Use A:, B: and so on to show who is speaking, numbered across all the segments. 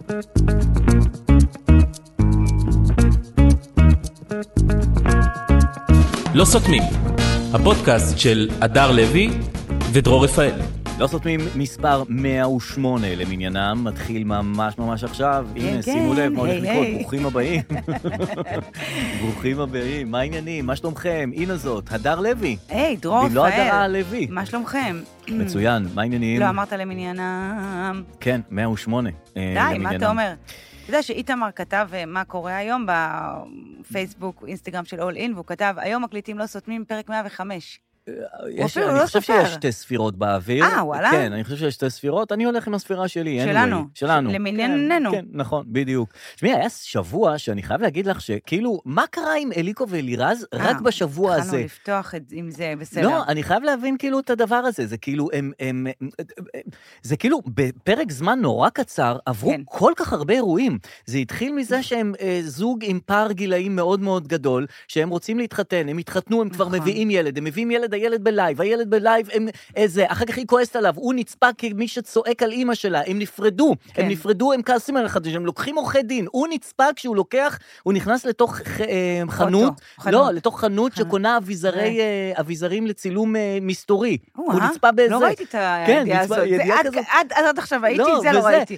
A: לא סותמים, הפודקאסט של אדר לוי ודרור רפאל.
B: לא סותמים מספר 108 למניינם, מתחיל ממש עכשיו. הנה, שימו לב, מה הולך לקרות, ברוכים הבאים. ברוכים הבאים, מה העניינים, מה שלומכם? הנה זאת, הדר לוי.
C: היי, דרור רפאל.
B: לא הדר לוי.
C: מה שלומכם?
B: מצוין, מה העניינים?
C: לא אמרת למניינם.
B: כן, 108
C: די, מה אתה אומר? אתה יודע שאיתמר כתב מה קורה היום בפייסבוק, אינסטגרם של All In, והוא כתב, היום מקליטים לא סותמים פרק 105.
B: אני חושב שיש שתי ספירות באוויר.
C: וואלה?
B: כן, אני חושב שיש שתי ספירות. אני הולך עם הספירה שלי.
C: שלנו. למנייננו.
B: כן, נכון, בדיוק. שמי, היה שבוע שאני חייב להגיד לך שכאילו, מה קרה עם אליקו ואלירז רק בשבוע הזה?
C: התחלנו לפתוח עם זה, בסדר.
B: לא, אני חייב להבין כאילו את הדבר הזה. זה כאילו, זה כאילו, בפרק זמן נורא קצר, עברו כל כך הרבה אירועים. זה התחיל מזה שהם זוג עם פער גילאים מאוד מאוד גדול, שהם רוצים להתחתן, הם התחתנו, הם כבר מביאים ילד, הם מביאים ילד, הילד בלייב, אחר כך היא כועסת עליו, הוא נצפה כמי שצועק על אמא שלה, הם נפרדו, הם כעסים על אחד, הם לוקחים עורכי דין, הוא נצפה כשהוא לוקח, הוא נכנס לתוך חנות, לתוך חנות שקונה אביזרים לצילום מסתורי, הוא נצפה באיזה,
C: לא ראיתי את הידיעה הזאת, עד עכשיו הייתי, זה לא ראיתי,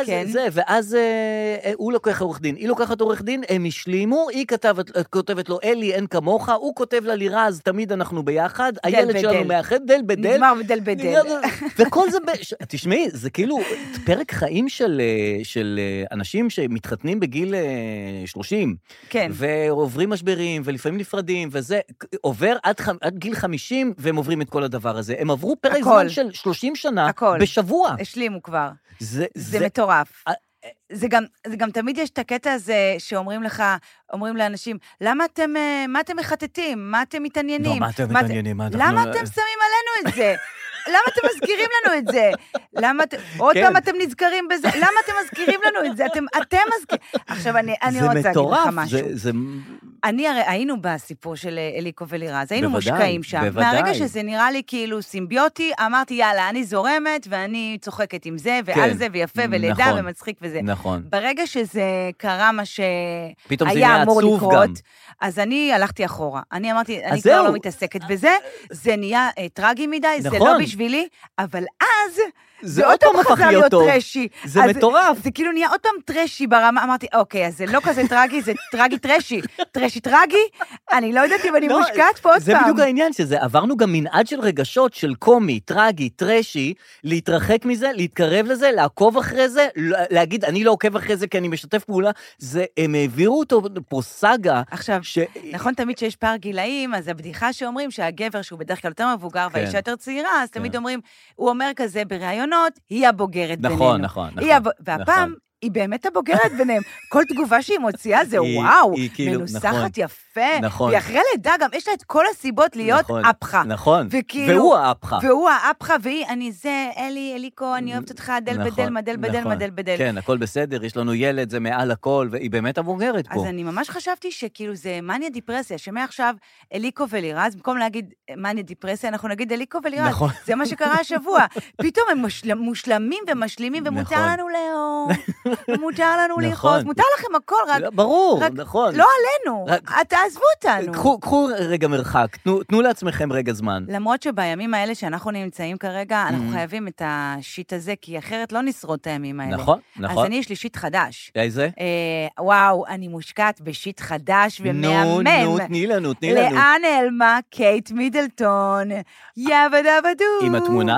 B: ואז הוא לוקח עורך דין, היא לוקחת עורך דין, הם השלימו, היא כותבת לו, אלי אין כמוך, הוא כותב לה לירז, תמיד אנחנו ביחד, הילד שלנו מאחד, דל בדל.
C: נגמר בדל בדל.
B: וכל זה, תשמעי, זה כאילו פרק חיים של אנשים שמתחתנים בגיל 30.
C: כן.
B: ועוברים משברים, ולפעמים נפרדים, וזה עובר עד גיל 50, והם עוברים את כל הדבר הזה. הם עברו פרק זמן של 30 שנה בשבוע.
C: השלימו כבר. זה מטורף. זה גם תמיד יש את הקטע הזה שאומרים לך, אומרים לאנשים, מה אתם מחטטים? מה אתם מתעניינים?
B: לא, מה אתם מתעניינים?
C: למה אתם שמים עלינו את זה? למה אתם מזכירים לנו את זה? עוד פעם אתם נזכרים בזה? למה אתם מזכירים לנו את זה? אתם מזכירים. עכשיו, אני רוצה להגיד לך משהו. אני הרי היינו בסיפור של אליקו ולירז, היינו מושקעים שם. מהרגע שזה נראה לי כאילו סימביוטי, אמרתי, יאללה, אני זורמת, ואני צוחקת עם זה, ועל זה, ויפה, ולידה, ומצחיק וזה.
B: נכון.
C: ברגע שזה קרה מה שהיה אמור לקרות, אז אני הלכתי אחורה. אני אמרתי, אני כבר לא מתעסקת בזה, זה נהיה טרגי מדי, זה לא בשבילי, אבל אז זה עוד פעם חזר להיות טרשי.
B: זה מטורף.
C: זה כאילו נהיה עוד פעם טרשי ברמה, אמרתי, אוקיי, אז זה לא כזה טרגי, זה טרגי טרשי. טרשי טרגי, אני לא יודעת אם אני מושקעת פה עוד פעם.
B: זה בדיוק העניין, שזה עברנו גם מנעד של רגשות, של קומי, טרגי, טרשי, להתרחק מזה, להתקרב לזה, לעקוב אחרי זה, להגיד, אני לא עוקב אחרי זה כי אני משתף פעולה, הם העבירו אותו פה סגה.
C: עכשיו, נכון תמיד שיש פער גילאים, אז הבדיחה שאומרים שהגבר שהוא בדרך כלל יותר מבוגר והאישה יותר צעירה, אז תמיד אומרים, הוא אומר כזה בראיונות, היא הבוגרת בינינו.
B: נכון.
C: והפעם היא באמת הבוגרת ביניהם. כל תגובה שהיא מוציאה זה וואו, מנוסחת יפה. והיא אחרי לידה גם יש לה את כל הסיבות להיות אפחה.
B: נכון, והוא האפחה.
C: והוא האפחה, והיא, אני זה, אליקו, אני אוהבת אותך, דל בדל, מדל בדל.
B: כן, הכל בסדר, יש לנו ילד, זה מעל הכל, והיא באמת הבוגרת פה.
C: אז אני ממש חשבתי שכאילו זה מניה דיפרסיה, שמעכשיו אליקו ולירז, במקום להגיד מניה דיפרסיה, אנחנו נגיד אליקו ולירז. זה מה שקרה השבוע. פתאום הם מושלמים ומשלימים, ומותר לנו לאהוב. מותר לנו ללחוץ, מותר לכם הכל, רק...
B: ברור, נכון.
C: לא עלינו, תעזבו אותנו.
B: קחו רגע מרחק, תנו לעצמם רגע זמן.
C: למרות שבימים האלה שאנחנו נמצאים כרגע, אנחנו חייבים את השיט הזה, כי אחרת לא נשרוד את הימים האלה.
B: נכון.
C: אז אני יש לי שיט חדש.
B: איזה?
C: וואו, אני מושקעת בשיט חדש ומהמם.
B: נו, תני לנו.
C: לאן נעלמה קייט מידלטון? יבדבדו.
B: עם התמונה?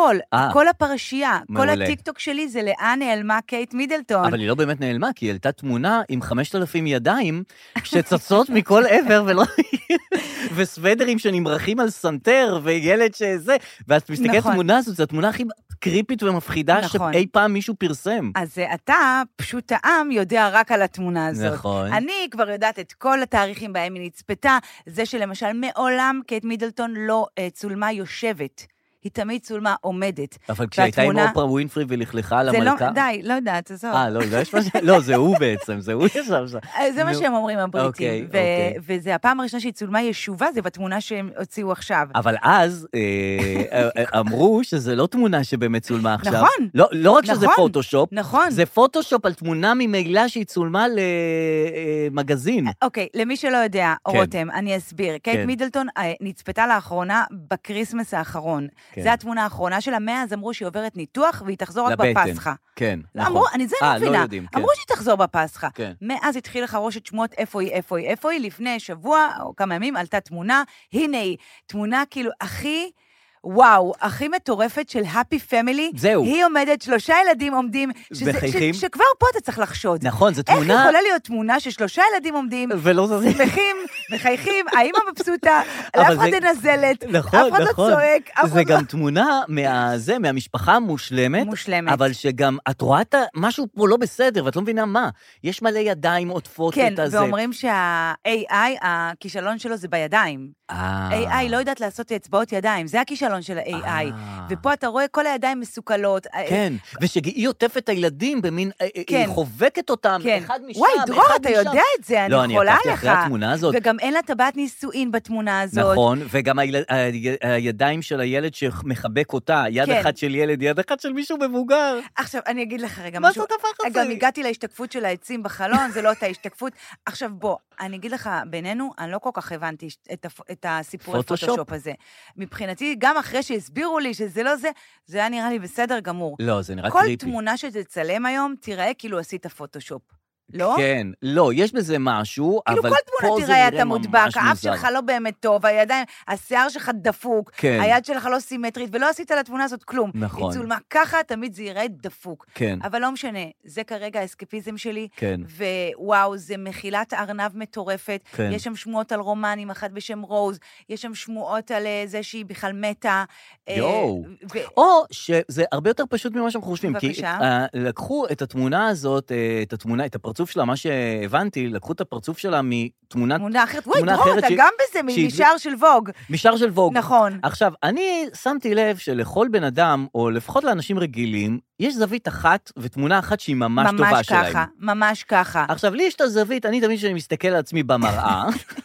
C: כל הפרשייה, כל הטיקטוק שלי זה לאן נעלמה קייט מידלטון.
B: אבל היא לא באמת נעלמה, כי היא העלתה תמונה עם 5,000 ידיים שצצות מכל עבר, וסוודרים שנמרחים על סנטר, וילד שזה, ואת מסתכלת תמונה הזאת, זו התמונה הכי קריפית ומפחידה שאי פעם מישהו פרסם.
C: אז אתה, פשוט העם, יודע רק על התמונה הזאת.
B: נכון.
C: אני כבר יודעת את כל התאריכים בהם היא נצפתה, זה שלמשל מעולם קייט מידלטון לא צולמה יושבת. היא תמיד צולמה עומדת.
B: אבל כשהייתה עם אופרה ווינפרי ולכלכה על המלכה...
C: די, לא יודעת, עזוב.
B: לא, זה הוא בעצם, זה הוא ישב שם.
C: זה מה שהם אומרים, הבריטים. וזה הפעם הראשונה שהיא צולמה ישובה, זה בתמונה שהם הוציאו עכשיו.
B: אבל אז אמרו שזה לא תמונה שבאמת צולמה עכשיו.
C: נכון.
B: לא רק שזה פוטושופ,
C: נכון.
B: זה פוטושופ על תמונה ממילא שהיא צולמה למגזין.
C: אוקיי, למי שלא יודע, רותם, אני אסביר. קייט מידלטון נצפתה לאחרונה בקריסמס האחרון. זו התמונה האחרונה שלה, מאז אמרו שהיא עוברת ניתוח, והיא תחזור רק בפסחה.
B: כן,
C: נכון. אני זה מבינה. אמרו שהיא תחזור בפסחה. מאז התחיל לחרוש את שמות איפה היא, לפני שבוע, או כמה ימים, עלתה תמונה, הנה היא, תמונה כאילו הכי... וואו, הכי מטורפת של Happy Family.
B: זהו.
C: היא עומדת, 3 ילדים עומדים.
B: וחייכים.
C: שכבר פה אתה צריך לחשוד.
B: נכון, זו תמונה...
C: איך יכולה להיות תמונה ש3 ילדים עומדים,
B: ולא זזים.
C: שמחים, מחייכים, האמא מבסוטה, לאף אחד נזלת,
B: נכון,
C: אף אחד לא צועק.
B: זה גם תמונה מהמשפחה המושלמת.
C: מושלמת.
B: אבל שגם, את רואה משהו פה לא בסדר, ואת לא מבינה מה. יש מלא ידיים עוטפות את הזה.
C: כן, ואומרים שה-AI, הכישלון שלו זה בידיים. AI לא יודעת לעשות אצבעות ידיים, זה הכישלון של ה-AI. ופה אתה רואה כל הידיים מסוכלות.
B: כן, ושהיא עוטפת את הילדים במין, היא חובקת אותם, אחד משם,
C: וואי, דרור, אתה יודע את זה, אני יכולה לך.
B: לא, אני עקבתי אחרי התמונה הזאת.
C: וגם אין לה טבעת נישואין בתמונה הזאת.
B: נכון, וגם הידיים של הילד שמחבק אותה, יד אחת של ילד, יד אחת של מישהו מבוגר.
C: עכשיו, אני אגיד לך רגע משהו.
B: מה זאת הפך הזה?
C: גם הגעתי להשתקפות של העצים בחלון, זה לא אותה השתקפות. עכשיו בוא, אני אגיד לך, בינינו, אני לא כל כך הבנתי את הסיפור הפוטושופ הזה. מבחינתי, גם אחרי שהסבירו לי שזה לא זה, זה היה נראה לי בסדר גמור.
B: לא, זה נראה קריפי.
C: כל תמונה שתצלם היום, תיראה כאילו עשית פוטושופ. לא?
B: כן, לא, יש בזה משהו,
C: כאילו
B: אבל
C: כל
B: פה
C: תמונה
B: זה
C: תראה
B: נראה
C: אתה
B: ממש
C: מודבק,
B: מוזר.
C: האף שלך לא באמת טוב, הידיים, השיער שלך דפוק,
B: כן.
C: היד שלך לא סימטרית, ולא עשית לתמונה הזאת כלום.
B: נכון.
C: היא צולמה ככה, תמיד זה יראה דפוק.
B: כן.
C: אבל לא משנה, זה כרגע האסקפיזם שלי,
B: כן.
C: ווואו, זה מחילת ארנב מטורפת,
B: כן.
C: יש שם שמועות על רומן עם אחת בשם רוז, יש שם שמועות על זה שהיא בכלל מתה.
B: יואו. או שזה הרבה יותר פשוט ממה שאנחנו חושבים,
C: בבקשה.
B: כי לקחו את התמונה הזאת, את הפרצוף שלה, מה שהבנתי, לקחו את הפרצוף שלה מתמונה
C: אחרת. וואי, דרור, אתה גם בזה, משער של ווג.
B: משער של ווג.
C: נכון.
B: עכשיו, אני שמתי לב שלכל בן אדם, או לפחות לאנשים רגילים, יש זווית אחת ותמונה אחת שהיא ממש טובה שלהם.
C: ממש ככה, ממש ככה.
B: עכשיו, לי יש את הזווית, אני תמיד שאני מסתכל על עצמי במראה,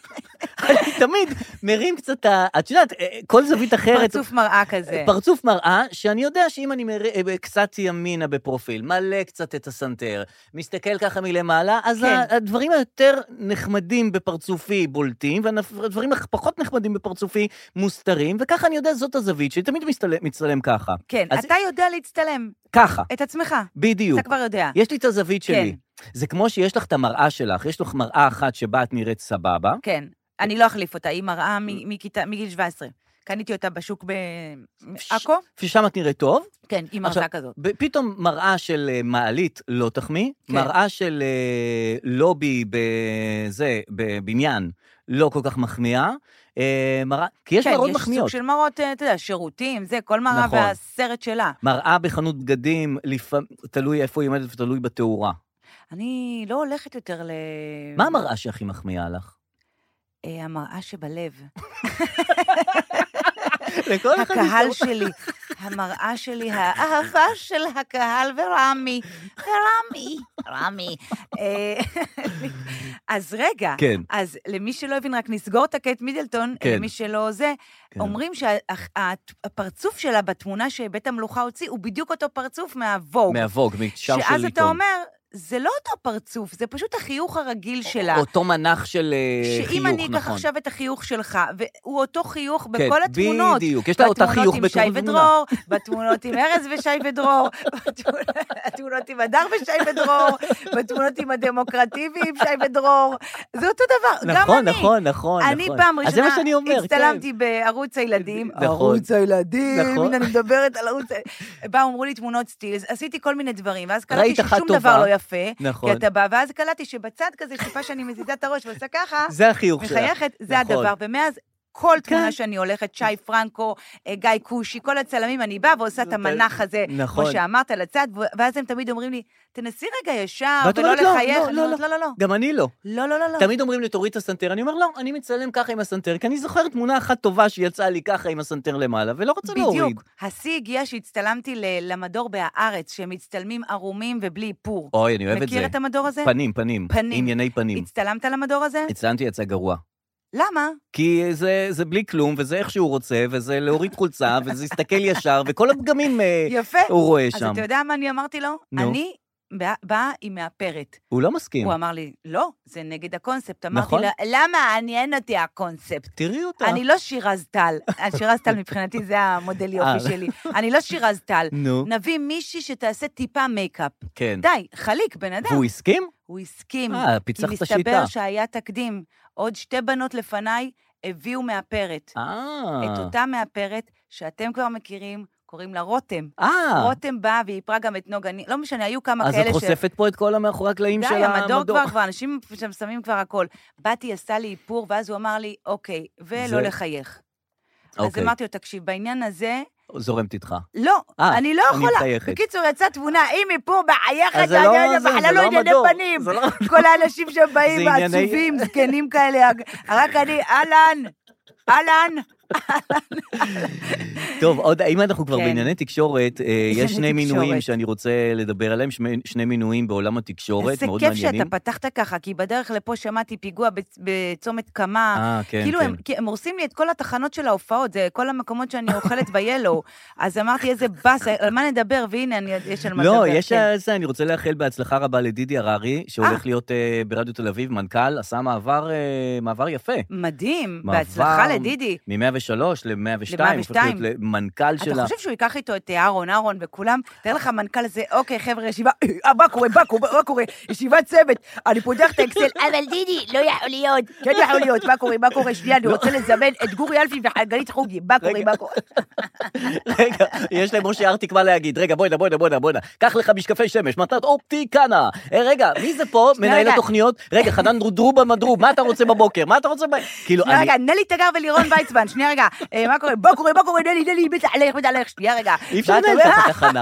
B: אני תמיד מרים קצת, את יודעת, כל זווית אחרת.
C: פרצוף מראה כזה.
B: פרצוף מראה, שאני יודע שאם אני קצת ימינה בפרופיל, מלא קצת את הסנטר, מסתכל ככה מלמעלה, אז הדברים היותר נחמדים בפרצופי בולטים, והדברים הפחות נחמדים בפרצופי מוסתרים, וככה אני יודע זאת הזווית, שאני תמיד מצטלם ככה.
C: כן, אתה יודע להצטלם.
B: ככה.
C: את עצמך.
B: בדיוק.
C: אתה כבר יודע.
B: יש לי את הזווית שלי. זה כמו שיש לך את המראה שלך, יש לך מראה אחת שבה את נראית סבבה.
C: כן. אני לא אחליף אותה, היא מראה מגיל 17. קניתי אותה בשוק בעכו.
B: ששם את נראית טוב.
C: כן, היא מראה כזאת.
B: פתאום מראה של מעלית לא תחמיא, מראה של לובי בבניין לא כל כך מחמיאה, כי יש מראות מחמיאות.
C: כן, יש סוג של מראות, אתה יודע, שירותים, זה, כל מראה והסרט שלה.
B: מראה בחנות בגדים, תלוי איפה היא עומדת ותלוי בתאורה.
C: אני לא הולכת יותר
B: מה המראה שהכי מחמיאה לך?
C: המראה שבלב.
B: הקהל
C: שלי, המראה שלי, האהבה של הקהל ורמי. אז רגע, אז למי שלא הבין, רק נסגור את קייט מידלטון, למי שלא זה, אומרים שהפרצוף שלה בתמונה שבית המלוכה הוציא, הוא בדיוק אותו פרצוף מהווג.
B: מהווג, משאר של עיתון.
C: שאז אתה אומר, זה לא אותו פרצוף, זה פשוט החיוך הרגיל שלה.
B: אותו מנח של חיוך, נכון.
C: שאם אני אקח עכשיו את החיוך שלך, והוא אותו חיוך בכל התמונות.
B: בדיוק, יש לה אותה חיוך
C: בתמונות עם שי ודרור, בתמונות עם ארז ושי ודרור, בתמונות עם הדר ושי ודרור, בתמונות עם הדמוקרטיבי עם שי ודרור. זה אותו דבר, גם אני.
B: נכון.
C: אני פעם ראשונה הצטלמתי בערוץ הילדים. ערוץ הילדים, הנה אני מדברת על ערוץ הילדים. באו, אמרו לי תמונות סטילס, עשיתי כל מיני דברים, ואז קלטתי ששום דבר לא יפה, כי אתה בא, ואז קלטתי שבצד כזה, טיפה שאני מזיזה את הראש ועושה ככה,
B: זה החיוך שלך.
C: מחייכת, זה הדבר, ומאז כל תמונה שאני הולכת, שי פרנקו, גיא קושי, כל הצלמים, אני באה ועושה את המנח הזה, כמו שאמרת לצד, ואז הם תמיד אומרים לי, תנסי רגע ישר, ולא לחייך. לא.
B: גם אני לא.
C: לא.
B: תמיד אומרים לי, תוריד את הסנטר, אני אומר, לא, אני מצלם ככה עם הסנטר, כי אני זוכר תמונה אחת טובה שיצאה לי ככה עם הסנטר למעלה, ולא רוצה להוריד.
C: בדיוק. השיא הגיע שהצטלמתי למדור בהארץ, שהם מצטלמים ערומים ובלי איפור.
B: אוי, אני אוהב את זה.
C: מכיר את המדור הזה?
B: פנים. ענייני פנים.
C: הצטלמת למדור הזה?
B: הצטלמתי, יצא גרוע.
C: למה?
B: כי זה בלי כלום, וזה איך שהוא רוצה, וזה להוריד חולצה, וזה יסתכל ישר, וכל הפגמים הוא רואה שם.
C: אז אתה יודע מה אני אמרתי לו? אני באה עם מאפרת.
B: הוא לא מסכים.
C: הוא אמר לי, לא, זה נגד הקונספט. אמרתי לה, למה? עניין אותי הקונספט.
B: תראי אותה.
C: אני לא שירז טל. שירז טל מבחינתי זה המודל יופי שלי. אני לא שירז טל. נביא מישהי שתעשה טיפה מייקאפ.
B: כן.
C: די, חליק, בן אדם.
B: והוא הסכים?
C: הוא הסכים.
B: פיצח את השיטה.
C: כי מסתבר שהיה תקדים. עוד 2 בנות לפניי הביאו מאפרת. את אותה מאפרת שאתם כבר מכירים, קוראים לה רותם. רותם באה והיא פרה גם את נוגה, לא משנה, היו כמה כאלה
B: אז את חושפת פה את כל המאחורי הקלעים של המדור.
C: די, המדור כבר, אנשים שם שמים כבר הכל. באתי, עשה לי איפור, ואז הוא אמר לי, אוקיי, ולא לחייך. אז אמרתי לו, תקשיב, בעניין הזה...
B: זורמת איתך.
C: לא, אני לא יכולה. בקיצור, יצאה תמונה, עם איפור בחייכת, בחלה לא ענייני פנים. כל האנשים שבאים, העצובים, זקנים כאלה, רק אני, אהלן.
B: טוב, עוד, אם אנחנו כבר בענייני תקשורת, יש 2 מינויים שאני רוצה לדבר עליהם, 2 מינויים בעולם התקשורת, מאוד מעניינים.
C: זה כיף שאתה פתחת ככה, כי בדרך לפה שמעתי פיגוע בצומת קמה, כאילו הם הורסים לי את כל התחנות של ההופעות, זה כל המקומות שאני אוכלת ב-Yellow, אז אמרתי איזה בס, על מה נדבר, והנה יש על מה לדבר.
B: לא, יש על זה, אני רוצה לאחל בהצלחה רבה לדידי הררי, שהולך להיות ברדיו תל אביב, מנכ"ל, עשה מעבר יפה.
C: מדהים, בהצלחה לדידי.
B: מ-103 ל-102, למנכ"ל שלה.
C: אתה חושב שהוא ייקח איתו את אהרון וכולם, תראה לך מנכ"ל הזה, אוקיי חבר'ה, ישיבה, מה קורה, ישיבת צוות, אני פותח את האקסל, אבל דידי, לא יכול להיות, כן יכול להיות, מה קורה, שנייה, אני רוצה לזמן את גורי אלפי וגלית חוגי, מה קורה.
B: רגע, יש להם משה ארטיק מה להגיד, רגע, בואי, קח לך משקפי שמש, מתת אופטיקנה, רגע, מי זה פה, מנהל התוכניות, רגע, חנן דרובה מדרוב, מה אתה רוצה בבוקר, רגע, נלי תגר ולירון ויצמן, שנייה רגע, מה קורה, נלי, בטח, שנייה רגע. אי אפשר לנהל את התחנה.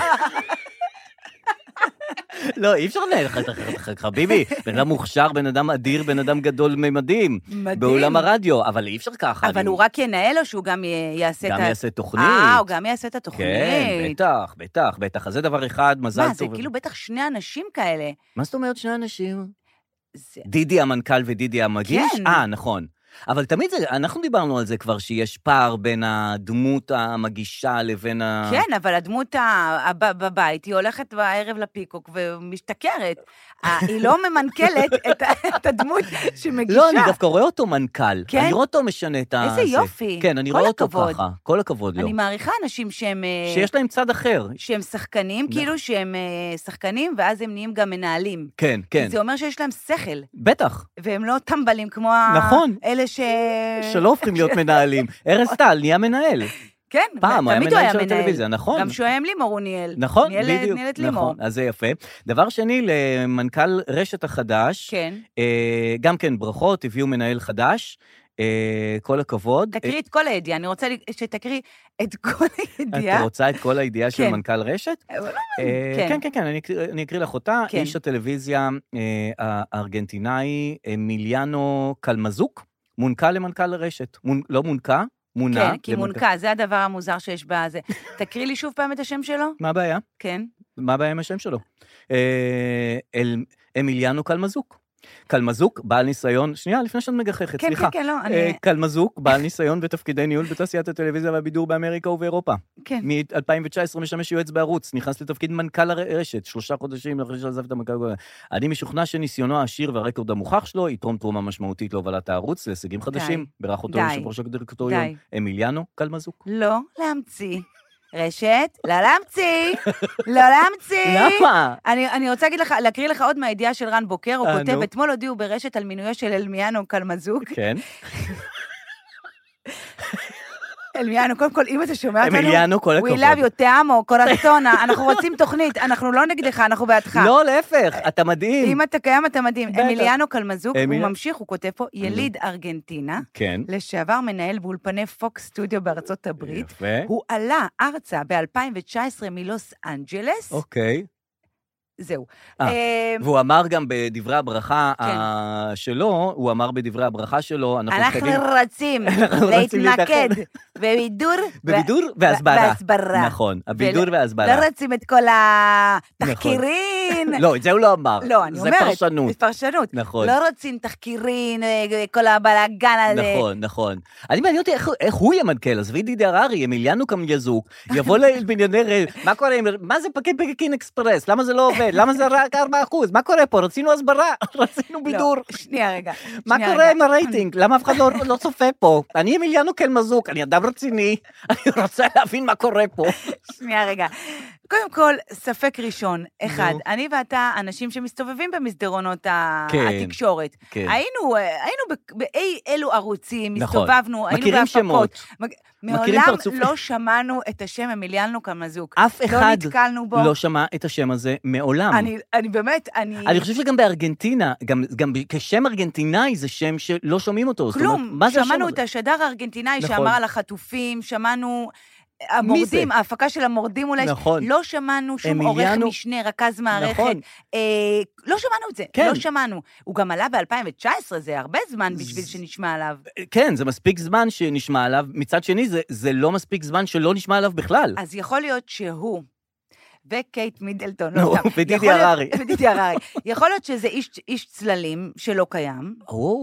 B: לא, אי אפשר לנהל את חביבי, בן אדם מוכשר, בן אדם אדיר, בן אדם גדול ממדים, בעולם הרדיו, אבל אי אפשר ככה.
C: אבל הוא רק ינהל או שהוא גם יעשה את...
B: גם יעשה תוכנית.
C: הוא גם יעשה את התוכנית.
B: כן, בטח. אז זה דבר אחד, מזל טוב.
C: מה, זה כאילו בטח 2 אנשים כאלה.
B: מה זאת אומרת 2 אנשים? דידי המנכ"ל ודידי המגיש? נכון. אבל תמיד אנחנו דיברנו על זה כבר, שיש פער בין הדמות המגישה לבין
C: כן, אבל הדמות בבית, היא הולכת בערב לפיקוק ומשתכרת. היא לא ממנכלת את הדמות שמגישה.
B: לא, אני דווקא רואה אותו מנכ"ל. אני רואה אותו משנה את זה.
C: איזה יופי.
B: כן, אני רואה אותו ככה. כל הכבוד לו.
C: אני מעריכה אנשים שהם...
B: שיש להם צד אחר.
C: שהם שחקנים, כאילו שהם שחקנים, ואז הם נהיים גם מנהלים.
B: כן.
C: זה אומר שיש להם שכל.
B: בטח.
C: והם לא טמבלים כמו אלה
B: שלא הופכים להיות מנהלים. ארז טל נהיה מנהל.
C: כן,
B: פעם, תמיד הוא היה מנהל. נכון.
C: גם שוהם לימור הוא ניהל.
B: נכון, בדיוק.
C: ניהל את לימור.
B: נכון, אז זה יפה. דבר שני, למנכ"ל רשת החדש,
C: כן.
B: גם כן ברכות, הביאו מנהל חדש, כל הכבוד.
C: תקריא את כל הידיעה, אני רוצה שתקריא את כל הידיעה.
B: את רוצה את כל הידיעה של מנכ"ל רשת?
C: כן.
B: כן, אני אקריא לך אותה. איש הטלוויזיה הארגנטינאי מיליאנו קלמזוק, מונקה למנכ"ל רשת. לא מונקה, מונה.
C: כן, כי מונקה, זה הדבר המוזר שיש בזה. תקריא לי שוב פעם את השם שלו?
B: מה הבעיה?
C: כן.
B: מה הבעיה עם השם שלו? אמיליאנו קלמזוק. קלמזוק, בעל ניסיון, שנייה, לפני שאת מגחכת, סליחה.
C: כן, לא,
B: קלמזוק, בעל ניסיון בתפקידי ניהול בתעשיית הטלוויזיה והבידור באמריקה ובאירופה.
C: כן.
B: מ-2019 משמש יועץ בערוץ, נכנס לתפקיד מנכ"ל הרשת, 3 חודשים אחרי שעזב את המנכ"ל. אני משוכנע שניסיונו העשיר והרקורד המוכח שלו, יתרום תרומה משמעותית להובלת הערוץ, להישגים חדשים, ברך אותו יושב ראש הדירקטוריון, אמיליאנו קלמזוק.
C: לא להמציא. רשת, לא להמציא.
B: למה?
C: אני רוצה להקריא לך עוד מהידיעה של רן בוקר, הוא כותב, אתמול הודיעו ברשת על מינויו של אלמיאנו קלמזוק.
B: כן.
C: אמיליאנו, קודם כל, אם אתה שומע אותנו,
B: אמיליאנו, כל הכבוד.
C: We love you, te amo, קורסונה, אנחנו רוצים תוכנית, אנחנו לא נגדך, אנחנו בעדך.
B: לא, להפך, אתה מדהים.
C: אם אתה קיים, אתה מדהים. אמיליאנו קלמזוק, הוא ממשיך, הוא כותב פה, יליד ארגנטינה, לשעבר מנהל באולפני פוקס סטודיו בארצות הברית, הוא עלה ארצה ב-2019 מלוס אנג'לס.
B: אוקיי.
C: זהו.
B: והוא אמר גם בדברי הברכה שלו, הוא אמר בדברי הברכה שלו,
C: אנחנו רוצים להתנקד בבידור
B: והסברה. נכון, הבידור והסברה.
C: לא רוצים את כל התחקירים.
B: לא, את זה הוא לא אמר.
C: לא, אני אומרת.
B: זה פרשנות.
C: זה פרשנות.
B: נכון.
C: לא רוצים תחקירים, כל הבלגן הזה.
B: נכון, נכון. אני מעניין אותי איך הוא ימנכ"ל, אז וידידי הררי, אמיליאנו קלמזוק, יבוא לבניונר, מה קורה, מה זה פקט פקקין אקספרס? למה זה לא עובד? למה זה רק 4%? מה קורה פה? רצינו הסברה, רצינו בידור.
C: שנייה רגע.
B: מה קורה עם הרייטינג? למה אף אחד לא צופה פה? אני אמיליאנו קלמזוק, אני אדם רציני, אני רוצה להבין מה קורה פה.
C: שנייה רגע. קודם כל, ספק ראשון, אחד, אני ואתה אנשים שמסתובבים במסדרונות התקשורת. היינו באי אלו ערוצים, הסתובבנו, היינו בהפקות. מעולם לא שמענו את השם אמיליאנו קלמזוק.
B: אף אחד לא שמע את השם הזה מעולם.
C: אני באמת,
B: אני חושב שגם בארגנטינה, גם כשם ארגנטינאי זה שם שלא שומעים אותו.
C: כלום, שמענו את השדר הארגנטינאי שאמר על החטופים, שמענו המורדים, ההפקה של המורדים אולי, לא שמענו שום עורך משנה, רכז מערכת, לא שמענו את זה, לא שמענו. הוא גם עלה ב-2019, זה הרבה זמן בשביל שנשמע עליו.
B: כן, זה מספיק זמן שנשמע עליו, מצד שני זה לא מספיק זמן שלא נשמע עליו בכלל.
C: אז יכול להיות שהוא וקייט מידלטון,
B: ודידי הררי.
C: יכול להיות שזה איש צללים שלא קיים,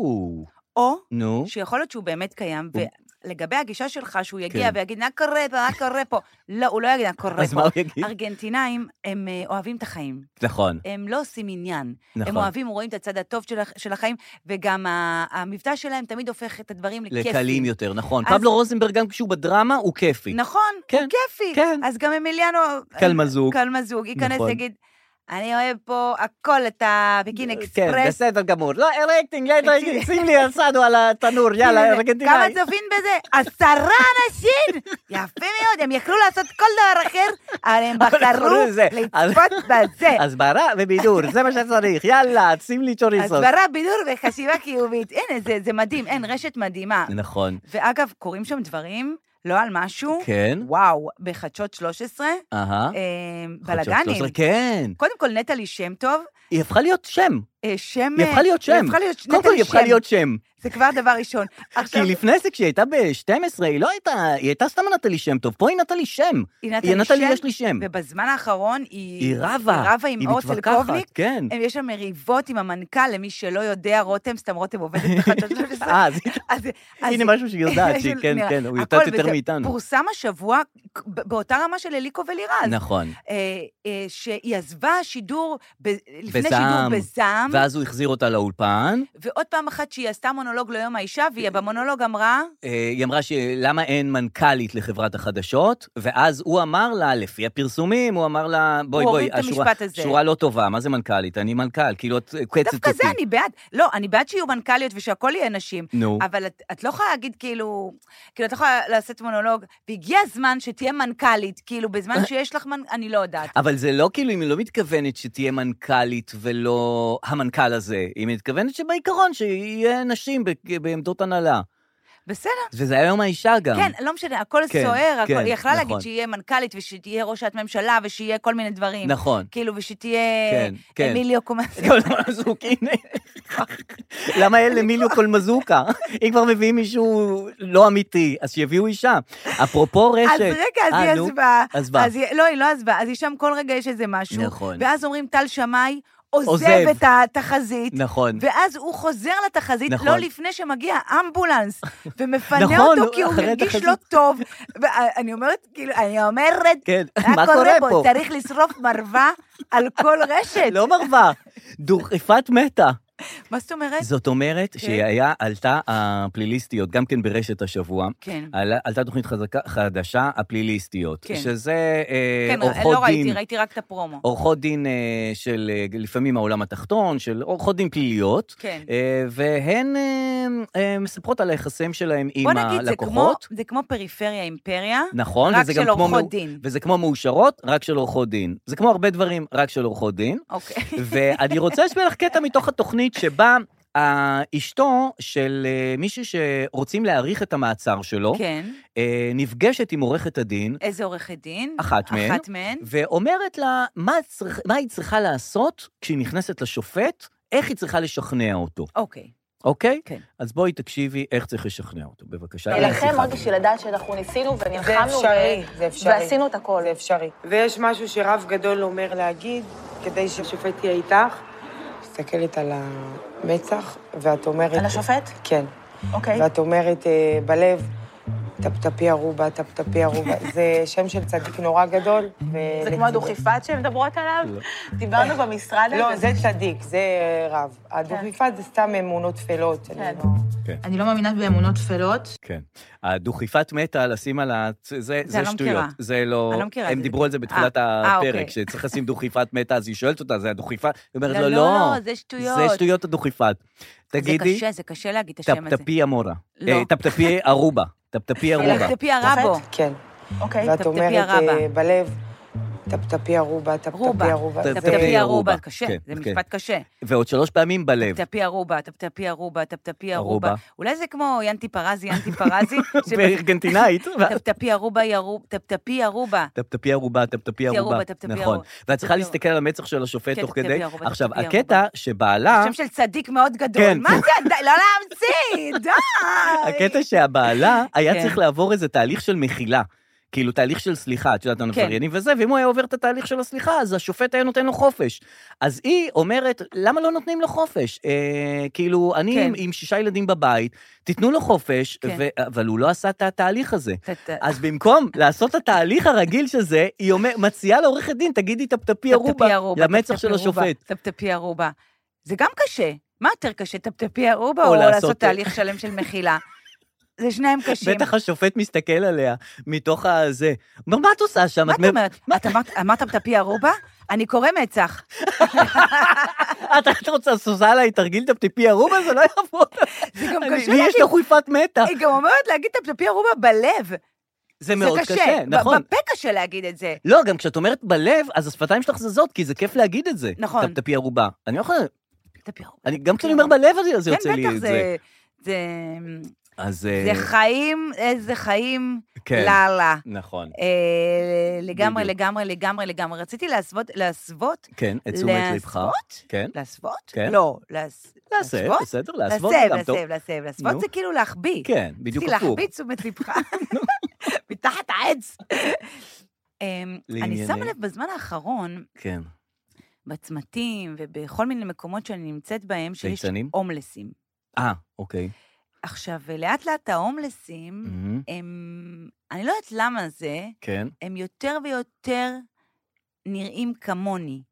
C: או שיכול להיות שהוא באמת קיים, לגבי הגישה שלך, שהוא יגיע ויגיד, מה קורה פה? לא, הוא לא יגיד, מה קורה פה.
B: אז מה הוא יגיד?
C: ארגנטינאים, הם אוהבים את החיים.
B: נכון.
C: הם לא עושים עניין. הם אוהבים, רואים את הצד הטוב של החיים, וגם המבטא שלהם תמיד הופך את הדברים לכיפי.
B: לקלים יותר, נכון. פבלו רוזנברג, גם כשהוא בדרמה, הוא כיפי.
C: נכון, הוא כיפי. אז גם אמיליאנו קלמזוק, ייכנס ויגיד, אני אוהב פה הכל, את הפקין אקספרס.
B: כן, בסדר גמור. לא, רייטינג, שים לי הרסדו על התנור, יאללה, ארגנטינאי.
C: כמה צופים בזה? 10 אנשים! יפה מאוד, הם יכלו לעשות כל דבר אחר, אבל הם בחרו לצפות בזה.
B: הסברה ובידור, זה מה שצריך, יאללה, שים לי צ'וריסוס.
C: הסברה, בידור וחשיבה קיובית. הנה, זה מדהים, אין, רשת מדהימה.
B: נכון.
C: ואגב, קוראים שם דברים, לא על משהו,
B: כן.
C: וואו, בחדשות 13, בלגנים.
B: כן.
C: קודם כל, נטלי שם טוב.
B: היא הפכה להיות שם.
C: שם.
B: היא הפכה להיות שם. קודם כל היא הפכה להיות שם.
C: זה כבר דבר ראשון.
B: כי לפני זה, כשהיא הייתה ב-12, היא הייתה סתם נטלי שם טוב. פה היא נטלי שם. היא נטלי יש לי שם.
C: ובזמן האחרון היא
B: רבה
C: עם אור סלקובניק.
B: כן.
C: יש שם מריבות עם המנכ"ל, למי שלא יודע, רותם, סתם רותם עובדת בחדשות 13.
B: הנה משהו שהיא יודעת, כן, הוא יודעת יותר מאיתנו.
C: פורסם השבוע, באותה רמה של אליקו ולירז.
B: נכון.
C: שהיא עזבה שידור, לפני שידור בזעם.
B: ואז הוא החזיר אותה לאולפן.
C: ועוד פעם אחת שהיא עשתה מונולוג ליום האישה, והיא במונולוג אמרה...
B: היא אמרה שלמה אין מנכ"לית לחברת החדשות, ואז הוא אמר לה, לפי הפרסומים, הוא אמר לה, בואי, השורה לא טובה, מה זה מנכ"לית? אני מנכ"ל, כאילו את קצת אותי.
C: דווקא זה אני בעד, לא, אני בעד שיהיו מנכ"ליות ושהכל יהיה נשים, אבל את לא יכולה להגיד כאילו את לא יכולה לעשות מונולוג, והגיע הזמן שתהיה מנכ"לית, כאילו בזמן שיש לך אני לא יודעת.
B: אבל זה לא כאילו, אם היא לא מתכוונת שתהיה מנכ"לית ולא המנכ"ל הזה, היא מתכוונת שבעיקרון שיהיה נשים בעמדות הנהלה.
C: בסדר.
B: וזה היום האישה גם.
C: כן, לא משנה, הכל סוער, היא יכלה להגיד שיהיה מנכ"לית, ושתהיה ראשת ממשלה, ושיהיה כל מיני דברים.
B: נכון.
C: כאילו, ושתהיה אמיליו קולמזוקה.
B: הנה. למה אין אמיליו קולמזוקה? אם כבר מביאים מישהו לא אמיתי, אז שיביאו אישה. אפרופו רשת.
C: אז רגע, אז היא עזבה. לא, היא לא עזבה. אז היא שם כל רגע יש איזה משהו.
B: נכון.
C: ואז אומרים טל שמאי, עוזב את התחזית,
B: נכון.
C: ואז הוא חוזר לתחזית, לא לפני שמגיע אמבולנס, ומפנה אותו כי הוא מרגיש לא טוב, ואני אומרת, מה קורה פה? צריך לשרוף מרווה על כל רשת.
B: לא מרווה, דוחפת מתה.
C: מה זאת אומרת?
B: זאת אומרת עלתה הפליליסטיות, גם כן ברשת השבוע, עלתה תוכנית חדשה, הפליליסטיות, שזה
C: עורכות דין... כן, לא ראיתי רק את הפרומו.
B: עורכות דין של לפעמים העולם התחתון, של עורכות דין פליליות, והן מספרות על היחסים שלהם עם הלקוחות.
C: זה כמו פריפריה אימפריה,
B: נכון,
C: רק של עורכות דין.
B: וזה כמו מאושרות, רק של עורכות דין. זה כמו הרבה דברים, רק של עורכות דין.
C: אוקיי.
B: ואני רוצה להסביר לך קטע מתוך התוכנית שבה אשתו של מישהו שרוצים להאריך את המעצר שלו, נפגשת עם עורכת הדין.
C: איזה עורכת דין?
B: אחת מהן. ואומרת לה מה היא צריכה לעשות כשהיא נכנסת לשופט, איך היא צריכה לשכנע אותו. אוקיי?
C: כן.
B: אז בואי תקשיבי איך צריך לשכנע אותו, בבקשה.
D: לכם עוד בשביל לדעת שאנחנו ניסינו ונלחמנו
E: זה אפשרי.
D: ועשינו את הכל.
E: זה אפשרי. ויש משהו שרב גדול אומר להגיד, כדי שהשופט יהיה איתך, מסתכלת על המצח, ואת אומרת...
D: על השופט?
E: כן.
D: אוקיי.
E: ואת אומרת בלב, טפטפי ערובה, טפטפי ערובה. זה שם של צדיק נורא גדול.
D: זה כמו הדוכיפת שהן מדברות עליו? דיברנו במשרד הזה.
E: לא, זה צדיק, זה רב. הדוכיפת זה סתם אמונות תפלות.
D: אני לא מאמינה באמונות תפלות.
B: כן. הדוכיפת מתה, לשים על זה שטויות. זה לא... הם דיברו על זה בתחילת הפרק, שצריך לשים דוכיפת מתה, אז היא שואלת אותה, זה הדוכיפת? היא אומרת לו,
C: לא, זה שטויות.
B: זה שטויות הדוכיפת. תגידי...
C: זה קשה להגיד את השם הזה.
B: טפטפי אמורה. טפטפי ערובה. טפטפי ערובה.
C: טפטפי ערבו.
E: כן.
D: אוקיי.
E: ואת אומרת בלב, טפטפי ערובה, טפטפי ערובה.
C: טפטפי ערובה, קשה, זה משפט קשה.
B: ועוד 3 פעמים בלב.
C: טפטפי ערובה, טפטפי ערובה, טפטפי ערובה. אולי זה כמו ינטי פרזי.
B: בארגנטינאית.
C: טפטפי ערובה, טפטפי ערובה.
B: טפטפי ערובה, טפטפי ערובה. נכון. ואת צריכה להסתכל על המצח של השופט תוך כדי. עכשיו, הקטע שבעלה...
C: שם של צדיק מאוד גדול. מה זה? לא להמציא, די.
B: הקטע שהבעלה היה צריך לעבור איזה תהליך של מחילה. כאילו תהליך של סליחה, את יודעת, הנפריינים וזה, ואם הוא היה עובר את התהליך של הסליחה, אז השופט היה נותן לו חופש. אז היא אומרת, למה לא נותנים לו חופש? כאילו, אני עם 6 ילדים בבית, תיתנו לו חופש, אבל הוא לא עשה את התהליך הזה. אז במקום לעשות את התהליך הרגיל שזה, היא מציעה לעורכת דין, תגידי טפטפי ערובה, למצח של השופט.
C: טפטפי ערובה. זה גם קשה. מה יותר קשה, טפטפי ערובה, או לעשות תהליך שלם של מחילה? זה שניהם קשים.
B: בטח השופט מסתכל עליה, מתוך הזה. אומר, מה את עושה שם?
C: מה את אומרת? אמרת טפטפי ערובה? אני קורא מצח.
B: את רוצה סוזה עליי, תרגיל טפטפי ערובה? זה לא יעבוד.
C: זה גם קשה.
B: לי יש דוכיפת מתה.
C: היא גם אומרת להגיד טפטפי ערובה בלב.
B: זה מאוד קשה, נכון.
C: בפה קשה להגיד את זה.
B: לא, גם כשאת אומרת בלב, אז השפתיים שלך זזות, כי זה כיף להגיד את זה.
C: נכון.
B: טפטפי ערובה. אני לא יכולה...
C: טפטפי ערובה.
B: גם כשאני אומר בלב, זה יוצא לי את זה.
C: זה חיים, איזה חיים, לאללה.
B: נכון.
C: לגמרי. רציתי להסוות.
B: כן, את תשומת לבך.
C: להסוות?
B: כן.
C: לא,
B: להסב, בסדר, להסבות גם טוב.
C: להסבות זה כאילו להחביא.
B: כן, בדיוק הפוך.
C: רציתי להחביא תשומת לבך. מתחת העץ. אני שמה לב בזמן האחרון,
B: כן.
C: בצמתים ובכל מיני מקומות שאני נמצאת בהם, שיש הומלסים.
B: אוקיי.
C: עכשיו, לאט לאט ההומלסים, אני לא יודעת למה זה, הם יותר ויותר נראים כמוני.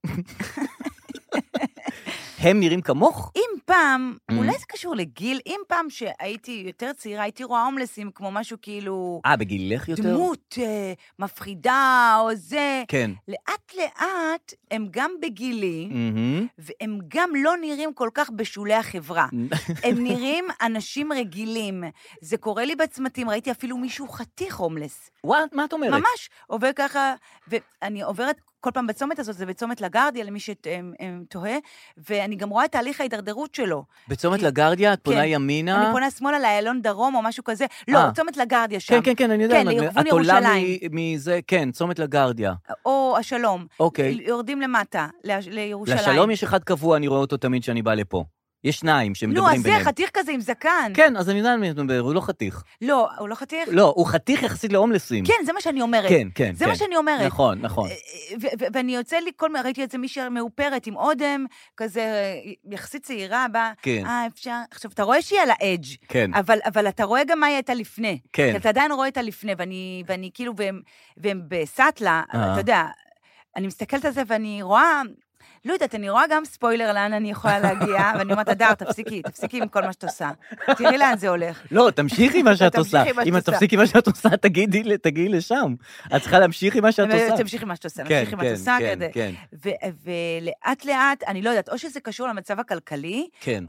B: הם נראים כמוך?
C: אם פעם, אולי זה קשור לגיל, אם פעם שהייתי יותר צעירה, הייתי רואה הומלסים כמו משהו כאילו...
B: בגילך יותר?
C: דמות מפחידה או זה.
B: כן.
C: לאט לאט הם גם בגילי, והם גם לא נראים כל כך בשולי החברה. הם נראים אנשים רגילים. זה קורה לי בצמתים, ראיתי אפילו מישהו חתיך הומלס.
B: מה את אומרת?
C: ממש, עובר ככה, ואני עוברת כל פעם בצומת הזאת, זה בצומת לגרדיה, למי שתוהה, ואני גם רואה את תהליך ההידרדרות שלו.
B: בצומת לגרדיה? את פונה ימינה?
C: אני פונה שמאלה לאיילון דרום או משהו כזה. לא, צומת לגרדיה שם.
B: כן, אני יודע.
C: כן, לירבון ירושלים.
B: מזה, כן, צומת לגרדיה.
C: או השלום.
B: אוקיי.
C: יורדים למטה, לירושלים.
B: לשלום יש אחד קבוע, אני רואה אותו תמיד שאני בא לפה. יש 2 שמדברים ביניהם.
C: נו, אז זה חתיך כזה עם זקן.
B: כן, אז אני יודע על מי מדבר, הוא לא חתיך.
C: לא, הוא לא חתיך?
B: לא, הוא חתיך יחסית להומלסים.
C: כן, זה מה שאני אומרת.
B: כן.
C: זה מה שאני אומרת.
B: נכון.
C: ואני יוצא לי ראיתי את זה מישהי מאופרת עם אודם, כזה יחסית צעירה,
B: כן.
C: אפשר, עכשיו, אתה רואה שהיא על האדג'.
B: כן.
C: אבל אתה רואה גם מה היא הייתה לפני.
B: כן.
C: אתה עדיין רואה את הלפני, ואני כאילו, והם בסטלה, אתה יודע, אני מסתכלת על זה ואני רואה, לא יודעת, אני רואה גם ספוילר לאן אני יכולה להגיע, ואני אומרת, אדר, תפסיקי עם כל מה שאת עושה. תראי לאן זה הולך.
B: לא, תמשיכי מה שאת עושה. אם את תפסיקי מה שאת עושה, תגיעי לשם. את צריכה להמשיך עם מה שאת עושה.
C: תמשיכי מה שאת עושה, תמשיכי מה שאת עושה. ולאט לאט, אני לא יודעת, או שזה קשור למצב הכלכלי,
B: כן,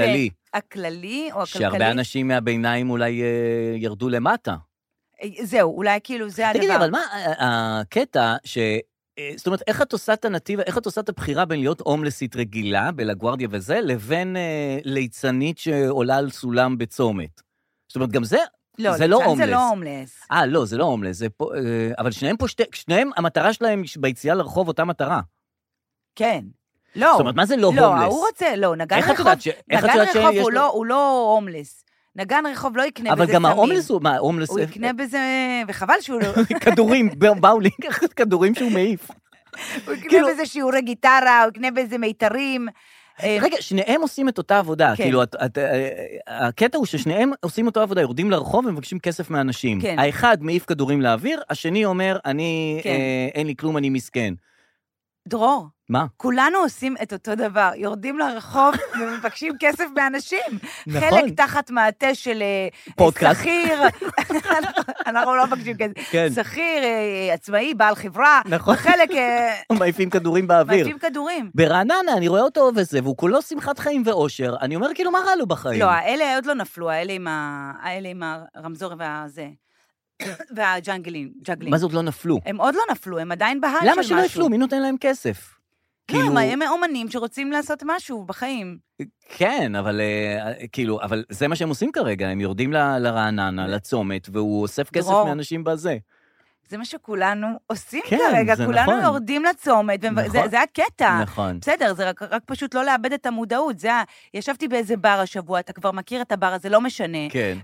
C: הכללי או הכלכלי.
B: שהרבה אנשים מהביניים אולי ירדו למטה.
C: זהו, אולי כאילו זה הדבר.
B: תגידי, אבל מה הקטע זאת אומרת, איך את עושה את הנתיב, איך את עושה את הבחירה בין להיות הומלסית רגילה, בלגוארדיה וזה, לבין ליצנית שעולה על סולם בצומת? זאת אומרת, גם זה
C: לא,
B: זה לא הומלס.
C: זה לא הומלס.
B: לא, זה לא הומלס. אבל שניהם, המטרה שלהם ביציאה לרחוב אותה מטרה.
C: כן. לא.
B: זאת אומרת, מה זה לא הומלס?
C: לא, הוא רוצה, לא, נגן רחוב הוא לא הומלס. נגן רחוב לא יקנה בזה סמים.
B: אבל גם ההומלס הוא, מה, הומלס...
C: הוא יקנה בזה, וחבל שהוא לא...
B: כדורים, באולינג, כדורים שהוא מעיף.
C: הוא יקנה בזה שיעורי גיטרה, הוא יקנה בזה מיתרים.
B: רגע, שניהם עושים את אותה עבודה, כאילו, הקטע הוא ששניהם עושים אותה עבודה, יורדים לרחוב ומבקשים כסף מאנשים. האחד מעיף כדורים לאוויר, השני אומר, אין לי כלום, אני מסכן.
C: דרור.
B: מה?
C: כולנו עושים את אותו דבר, יורדים לרחוב ומבקשים כסף מאנשים.
B: נכון.
C: חלק תחת מעטה של שכיר, אנחנו לא מבקשים כסף,
B: כן.
C: שכיר, עצמאי, בעל חברה,
B: נכון.
C: חלק...
B: מעיפים כדורים באוויר.
C: מעיפים כדורים.
B: ברעננה, אני רואה אותו וזה, והוא כולו שמחת חיים ואושר, אני אומר כאילו, מה רע לו בחיים?
C: לא, האלה עוד לא נפלו, האלה עם הרמזור והזה. והג'אנגלים.
B: מה זה עוד לא נפלו?
C: הם עוד לא נפלו, הם עדיין בהל של משהו.
B: למה שלא יפלו? מי נותן להם כסף?
C: לא, הם אומנים שרוצים לעשות משהו בחיים.
B: כן, אבל כאילו, אבל זה מה שהם עושים כרגע, הם יורדים לרעננה, לצומת, והוא אוסף כסף מאנשים בזה.
C: זה מה שכולנו עושים כרגע, כולנו יורדים לצומת, זה הקטע.
B: נכון.
C: בסדר, זה רק פשוט לא לאבד את המודעות. ישבתי באיזה בר השבוע, אתה כבר מכיר את הבר הזה, לא משנה.
B: כן.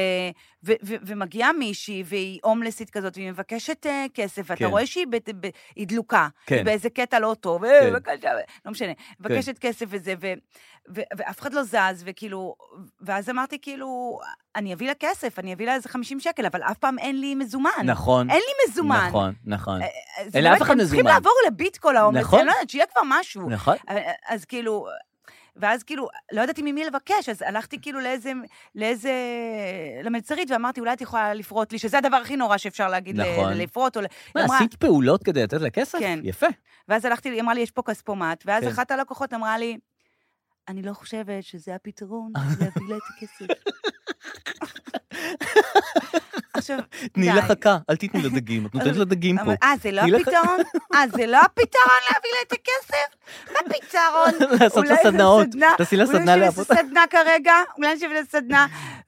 C: ומגיעה מישהי, והיא הומלסית כזאת, והיא מבקשת כסף, ואתה רואה שהיא דלוקה, באיזה קטע לא טוב, לא משנה, מבקשת כסף וזה, ואף אחד לא זז, וכאילו, ואז אמרתי כאילו, אני אביא לה כסף, אני אביא לה איזה 50 שקל, אבל אף פעם אין לי מזומן.
B: נכון.
C: אין לי מזומן.
B: נכון, נכון. אין לאף אחד מזומן.
C: צריכים לעבור לביט כל ההומלס,
B: נכון.
C: אני לא יודעת, שיהיה כבר משהו.
B: נכון.
C: אז כאילו, ואז כאילו, לא ידעתי ממי לבקש, אז הלכתי כאילו למלצרית, ואמרתי, אולי את יכולה לפרוט לי, שזה הדבר הכי נורא שאפשר להגיד, לפרוט.
B: מה, עשית פעולות כדי לתת לה כסף?
C: כן.
B: יפה.
C: ואז הלכתי, היא אמרה לי, יש פה כספומט, ואז אחת הלקוחות אמרה לי, אני לא חושבת שזה הפתרון, להביא לה את הכסף. עכשיו,
B: תני לה חכה, אל תתני לה דגים, את נותנת לה דגים פה.
C: זה לא הפתרון? זה לא הפתרון להביא לה את הכסף? מה פתרון?
B: לעשות לה סדנאות, תעשי לה סדנה לעבוד.
C: אולי נשב לסדנה כרגע, אולי נשב לסדנה,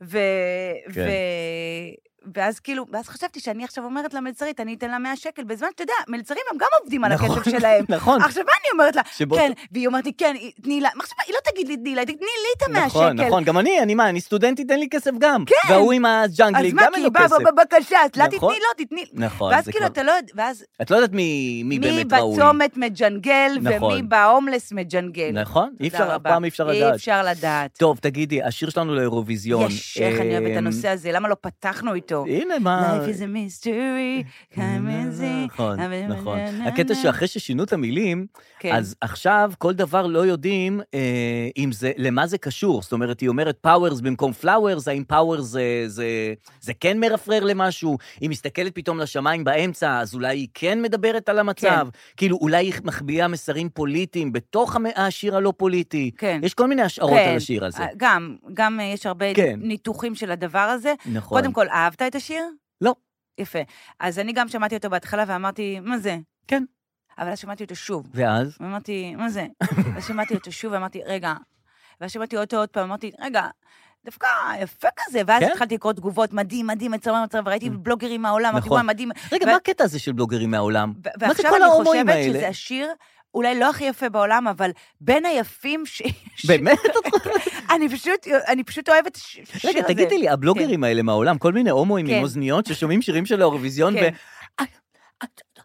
C: ואז כאילו, ואז חשבתי שאני עכשיו אומרת למלצרית, אני אתן לה 100 שקל, בזמן שאתה יודע, מלצרים הם גם עובדים על הכסף שלהם.
B: נכון.
C: עכשיו מה אני אומרת לה? כן, והיא אומרת לי, כן, תני לה, היא לא תגיד לי, תני לה, תני לי את 100 שקל.
B: נכון, גם אני סטודנטית, תן לי כסף גם. והוא עם הג'אנגלי, גם אין לו כסף.
C: אז מה, כי בבקשה, לא תתני לו, תתני.
B: נכון.
C: ואז כאילו, אתה לא יודע, ואז...
B: את לא יודעת מי באמת ראוי.
C: מי בצומת מג'נגל, ומי בהומלס מג'נגל.
B: נכון, פעם אי אפשר לדעת.
C: אי אפשר לדעת.
B: טוב, תגידי, השיר שלנו לאירוויזיון.
C: איך אני אוהבת את הנושא הזה, למה לא פתחנו איתו?
B: הנה, מה...
C: Life is a mystery,
B: נכון. הקטע שאחרי ששינו את המילים, אז עכשיו כל דבר לא יודעים למה זה קשור. זאת אומרת, היא אומרת powers במקום flowers, האם powers זה כן מרפרר למשהו? היא מסתכלת פתאום לשמיים באמצע, אז אולי היא כן מדברת על המצב? כאילו, אולי היא מחביאה מסרים פוליטיים בתוך השיר הלא פוליטי. יש כל מיני השערות על השיר הזה.
C: גם יש הרבה ניתוחים של הדבר הזה. קודם כל, אהבת את השיר?
B: לא.
C: יפה. אז אני גם שמעתי אותו בהתחלה ואמרתי, מה זה?
B: כן.
C: אבל אז שמעתי אותו שוב.
B: ואז?
C: ואמרתי, מה זה? אז שמעתי אותו שוב ואמרתי, רגע. ואז שמעתי אותו עוד פעם, אמרתי, רגע, דווקא יפה כזה. ואז התחלתי לקרוא תגובות, מדהים, מצב, וראיתי בלוגרים מהעולם, אמרתי, מדהים.
B: רגע, מה הקטע הזה של בלוגרים מהעולם? מה זה כל
C: ועכשיו
B: ההומואים
C: אני חושבת
B: האלה?
C: שזה השיר... אולי לא הכי יפה בעולם, אבל בין היפים
B: באמת?
C: אני פשוט אוהבת שיר הזה.
B: רגע, תגידי לי, הבלוגרים האלה מהעולם, כל מיני הומואים עם אוזניות ששומעים שירים של האירוויזיון,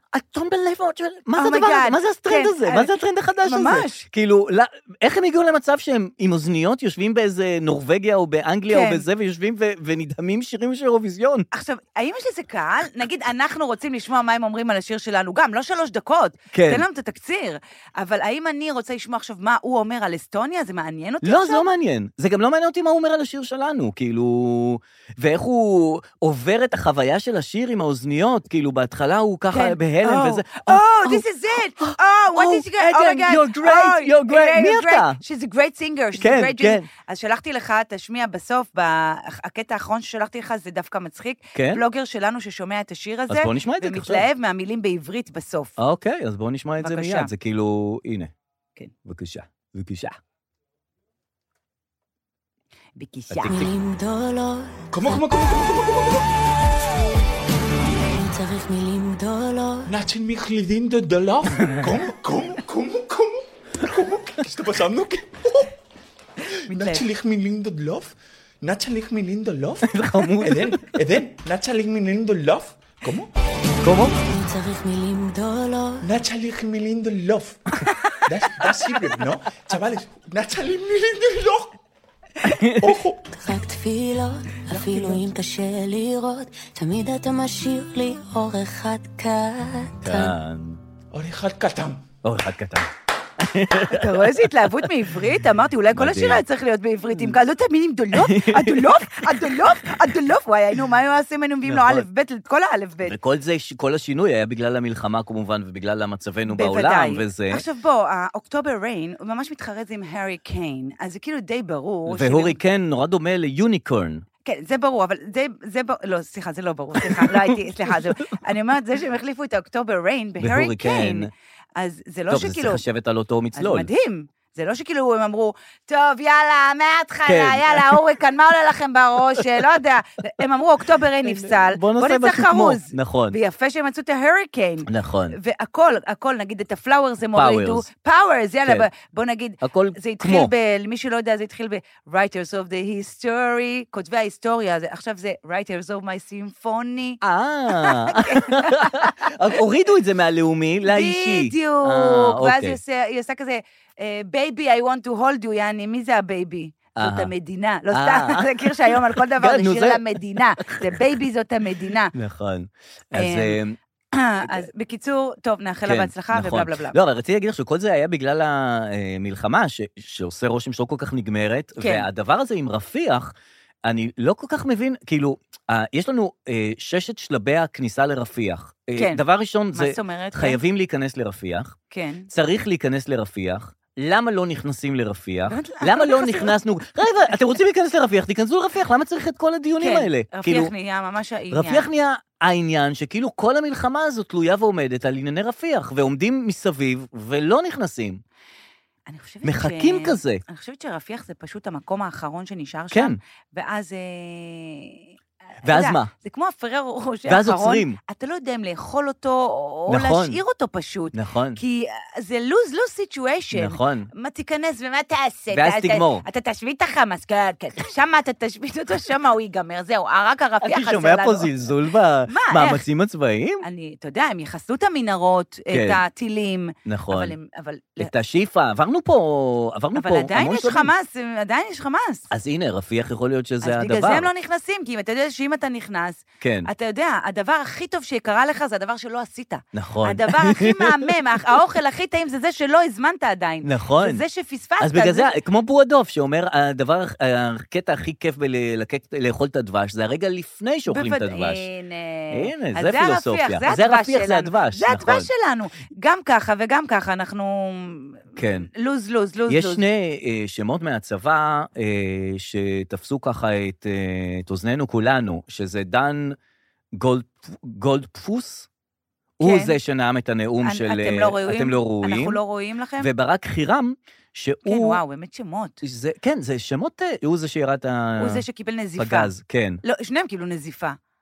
B: I don't believe what you're... מה זה הדבר הזה? מה זה הטרנד הזה? מה זה הטרנד החדש הזה?
C: ממש.
B: כאילו, איך הם הגיעו למצב שהם עם אוזניות יושבים באיזה נורווגיה או באנגליה או בזה, ויושבים ונדהמים שירים של אירוויזיון?
C: עכשיו, האם יש לזה קהל? נגיד, אנחנו רוצים לשמוע מה הם אומרים על השיר שלנו, גם, לא 3 דקות.
B: כן.
C: תן לנו את התקציר. אבל האם אני רוצה לשמוע עכשיו מה הוא אומר על אסטוניה? זה מעניין אותי
B: לא,
C: עכשיו?
B: זה לא מעניין. זה גם לא מעניין אותי מה הוא אומר על השיר שלנו, כאילו... ואיך הוא עובר את החוויה של השיר עם האוזניות, כאילו, בהתחלה הוא ככה בהלם וזה...
C: this is it! what did you get? Oh my God!
B: You're great! מי אתה?
C: She's a great singer.
B: כן, כן.
C: אז שלחתי לך, תשמיע בסוף, הקטע האחרון ששלחתי לך, זה דווקא מצחיק.
B: כן?
C: בלוגר שלנו ששומע את השיר הזה,
B: אז בוא נשמע את זה עכשיו.
C: ומתלהב מהמילים בעברית בסוף.
B: אוקיי, אז בואו נשמע את זה מיד. זה כאילו, הנה.
C: כן.
B: בבקשה, בבקשה.
C: בבקשה.
F: מילים גדולות.
G: כמו.
F: צריך מילים גדולות.
G: Nachen mich lindo de love. Como. ¿Qué está pasando? Nachen mich lindo de love. Nachen mich lindo de love. Eden, Nachen mich lindo de love. ¿Cómo?
F: צריך מילים גדולות.
G: Nachen mich lindo de love. Das sirve, ¿no? Chavales, Nachen mich lindo de love. אוחו.
F: רק תפילות, אפילו אם קשה לראות, תמיד אתה משאיר לי אור אחד קטן.
G: אור אחד קטן.
B: אור אחד קטן.
C: אתה רואה איזו התלהבות מעברית? אמרתי, אולי כל השיר היה צריך להיות בעברית, עם כזאת מילים דולוף, הדולוף, וואי, היינו, מה היו עושים, היינו מביאים לו א' ב', את כל הא' ב'.
B: וכל זה, כל השינוי היה בגלל המלחמה כמובן, ובגלל מצבנו בעולם, וזה...
C: עכשיו בוא, האוקטובר ריין, הוא ממש מתחרז עם הרי קיין, אז זה כאילו די ברור...
B: והורי קיין נורא דומה ליוניקורן.
C: כן, זה ברור, אבל זה לא, סליחה, זה לא ברור, סליחה, לא הייתי, סליחה, אני אומרת, זה שהם החליפו את האוקטובר ריין בהרי קיין, אז זה לא שכאילו...
B: טוב, זה חשבת על אותו מצלול.
C: אז מדהים. זה לא שכאילו הם אמרו, טוב, יאללה, מההתחלה, יאללה, הוריקן, מה עולה לכם בראש? לא יודע. הם אמרו, אוקטובר אין נפסל, בוא נצא חרוז.
B: נכון.
C: ויפה שהם מצאו את ההוריקן.
B: נכון.
C: והכל, נגיד, את הפלאוורס הם הורידו. פאוורס, יאללה, בוא נגיד, זה התחיל למי שלא יודע, זה התחיל ב-Writers of the History, כותבי ההיסטוריה, עכשיו זה Writers of my Symphony.
B: הורידו את זה מהלאומי לאישי.
C: בדיוק. ואז היא עושה כזה, בייבי, I want to hold you, יעני, מי זה הבייבי? זאת המדינה. לא סתם, זה מכיר שהיום על כל דבר זה שיר למדינה. זה בייבי, זאת המדינה.
B: נכון.
C: אז בקיצור, טוב, נאחל לה בהצלחה ובלה בלה בלה.
B: לא, אבל רציתי להגיד לך שכל זה היה בגלל המלחמה, שעושה רושם שלא כל כך נגמרת, והדבר הזה עם רפיח, אני לא כל כך מבין, כאילו, יש לנו 6 שלבי הכניסה לרפיח. דבר ראשון, זה חייבים להיכנס לרפיח.
C: כן.
B: צריך להיכנס לרפיח. למה לא נכנסים לרפיח? למה לא נכנסנו... רגע, אתם רוצים להיכנס לרפיח, תיכנסו לרפיח, למה צריך את כל הדיונים האלה?
C: כן, רפיח נהיה ממש העניין.
B: רפיח נהיה העניין שכאילו כל המלחמה הזאת תלויה ועומדת על ענייני רפיח, ועומדים מסביב ולא נכנסים. מחכים כזה.
C: אני חושבת שרפיח זה פשוט המקום האחרון שנשאר
B: כן.
C: שם, ואז...
B: ואז מה?
C: זה כמו הפררו ראש
B: ואז
C: האחרון,
B: עוצרים.
C: אתה לא יודע אם לאכול אותו, או להשאיר אותו פשוט.
B: נכון.
C: כי זה lose situation.
B: נכון.
C: מה תיכנס ומה תעשה?
B: ואז תגמור.
C: אתה תשווית את החמאס, שם אתה תשווית אותו, שם הוא ייגמר, זהו, רק הרפיח חסר לנו.
B: אני שומע פה זלזול במאמצים הצבאיים?
C: אתה יודע, הם יחסו את המנהרות, את הטילים.
B: נכון. את השאיפה, עברנו פה המון
C: אבל עדיין יש חמאס,
B: אז הנה, רפיח יכול להיות שזה הדבר.
C: אז בגלל זה הם לא נכנסים, כי אתה יודע שאם אתה נכנס, אתה יודע, הדבר הכי טוב שקרה לך זה הדבר שלא עשית.
B: נכון.
C: הדבר הכי מהמם, האוכל הכי טעים זה זה שלא הזמנת עדיין.
B: נכון.
C: זה זה שפספסת.
B: אז בגלל זה, כמו בועדוף, שאומר, הקטע הכי כיף לאכול את הדבש, זה הרגע לפני שאוכלים את הדבש. הנה, זה פילוסופיה. זה רפיח, זה הדבש.
C: זה הדבש שלנו. גם ככה וגם ככה, אנחנו...
B: כן.
C: לוז.
B: יש שני שמות מהצבא שתפסו ככה את אוזננו כולנו, שזה דן גולדפוס, הוא זה שנאם את הנאום של אתם לא ראויים.
C: אנחנו לא רואים לכם.
B: וברק חירם, שהוא...
C: כן, וואו, באמת שמות.
B: כן, זה שמות, הוא זה שירד
C: הוא זה שקיבל נזיפה.
B: בגז, כן.
C: לא, שניהם קיבלו נזיפה.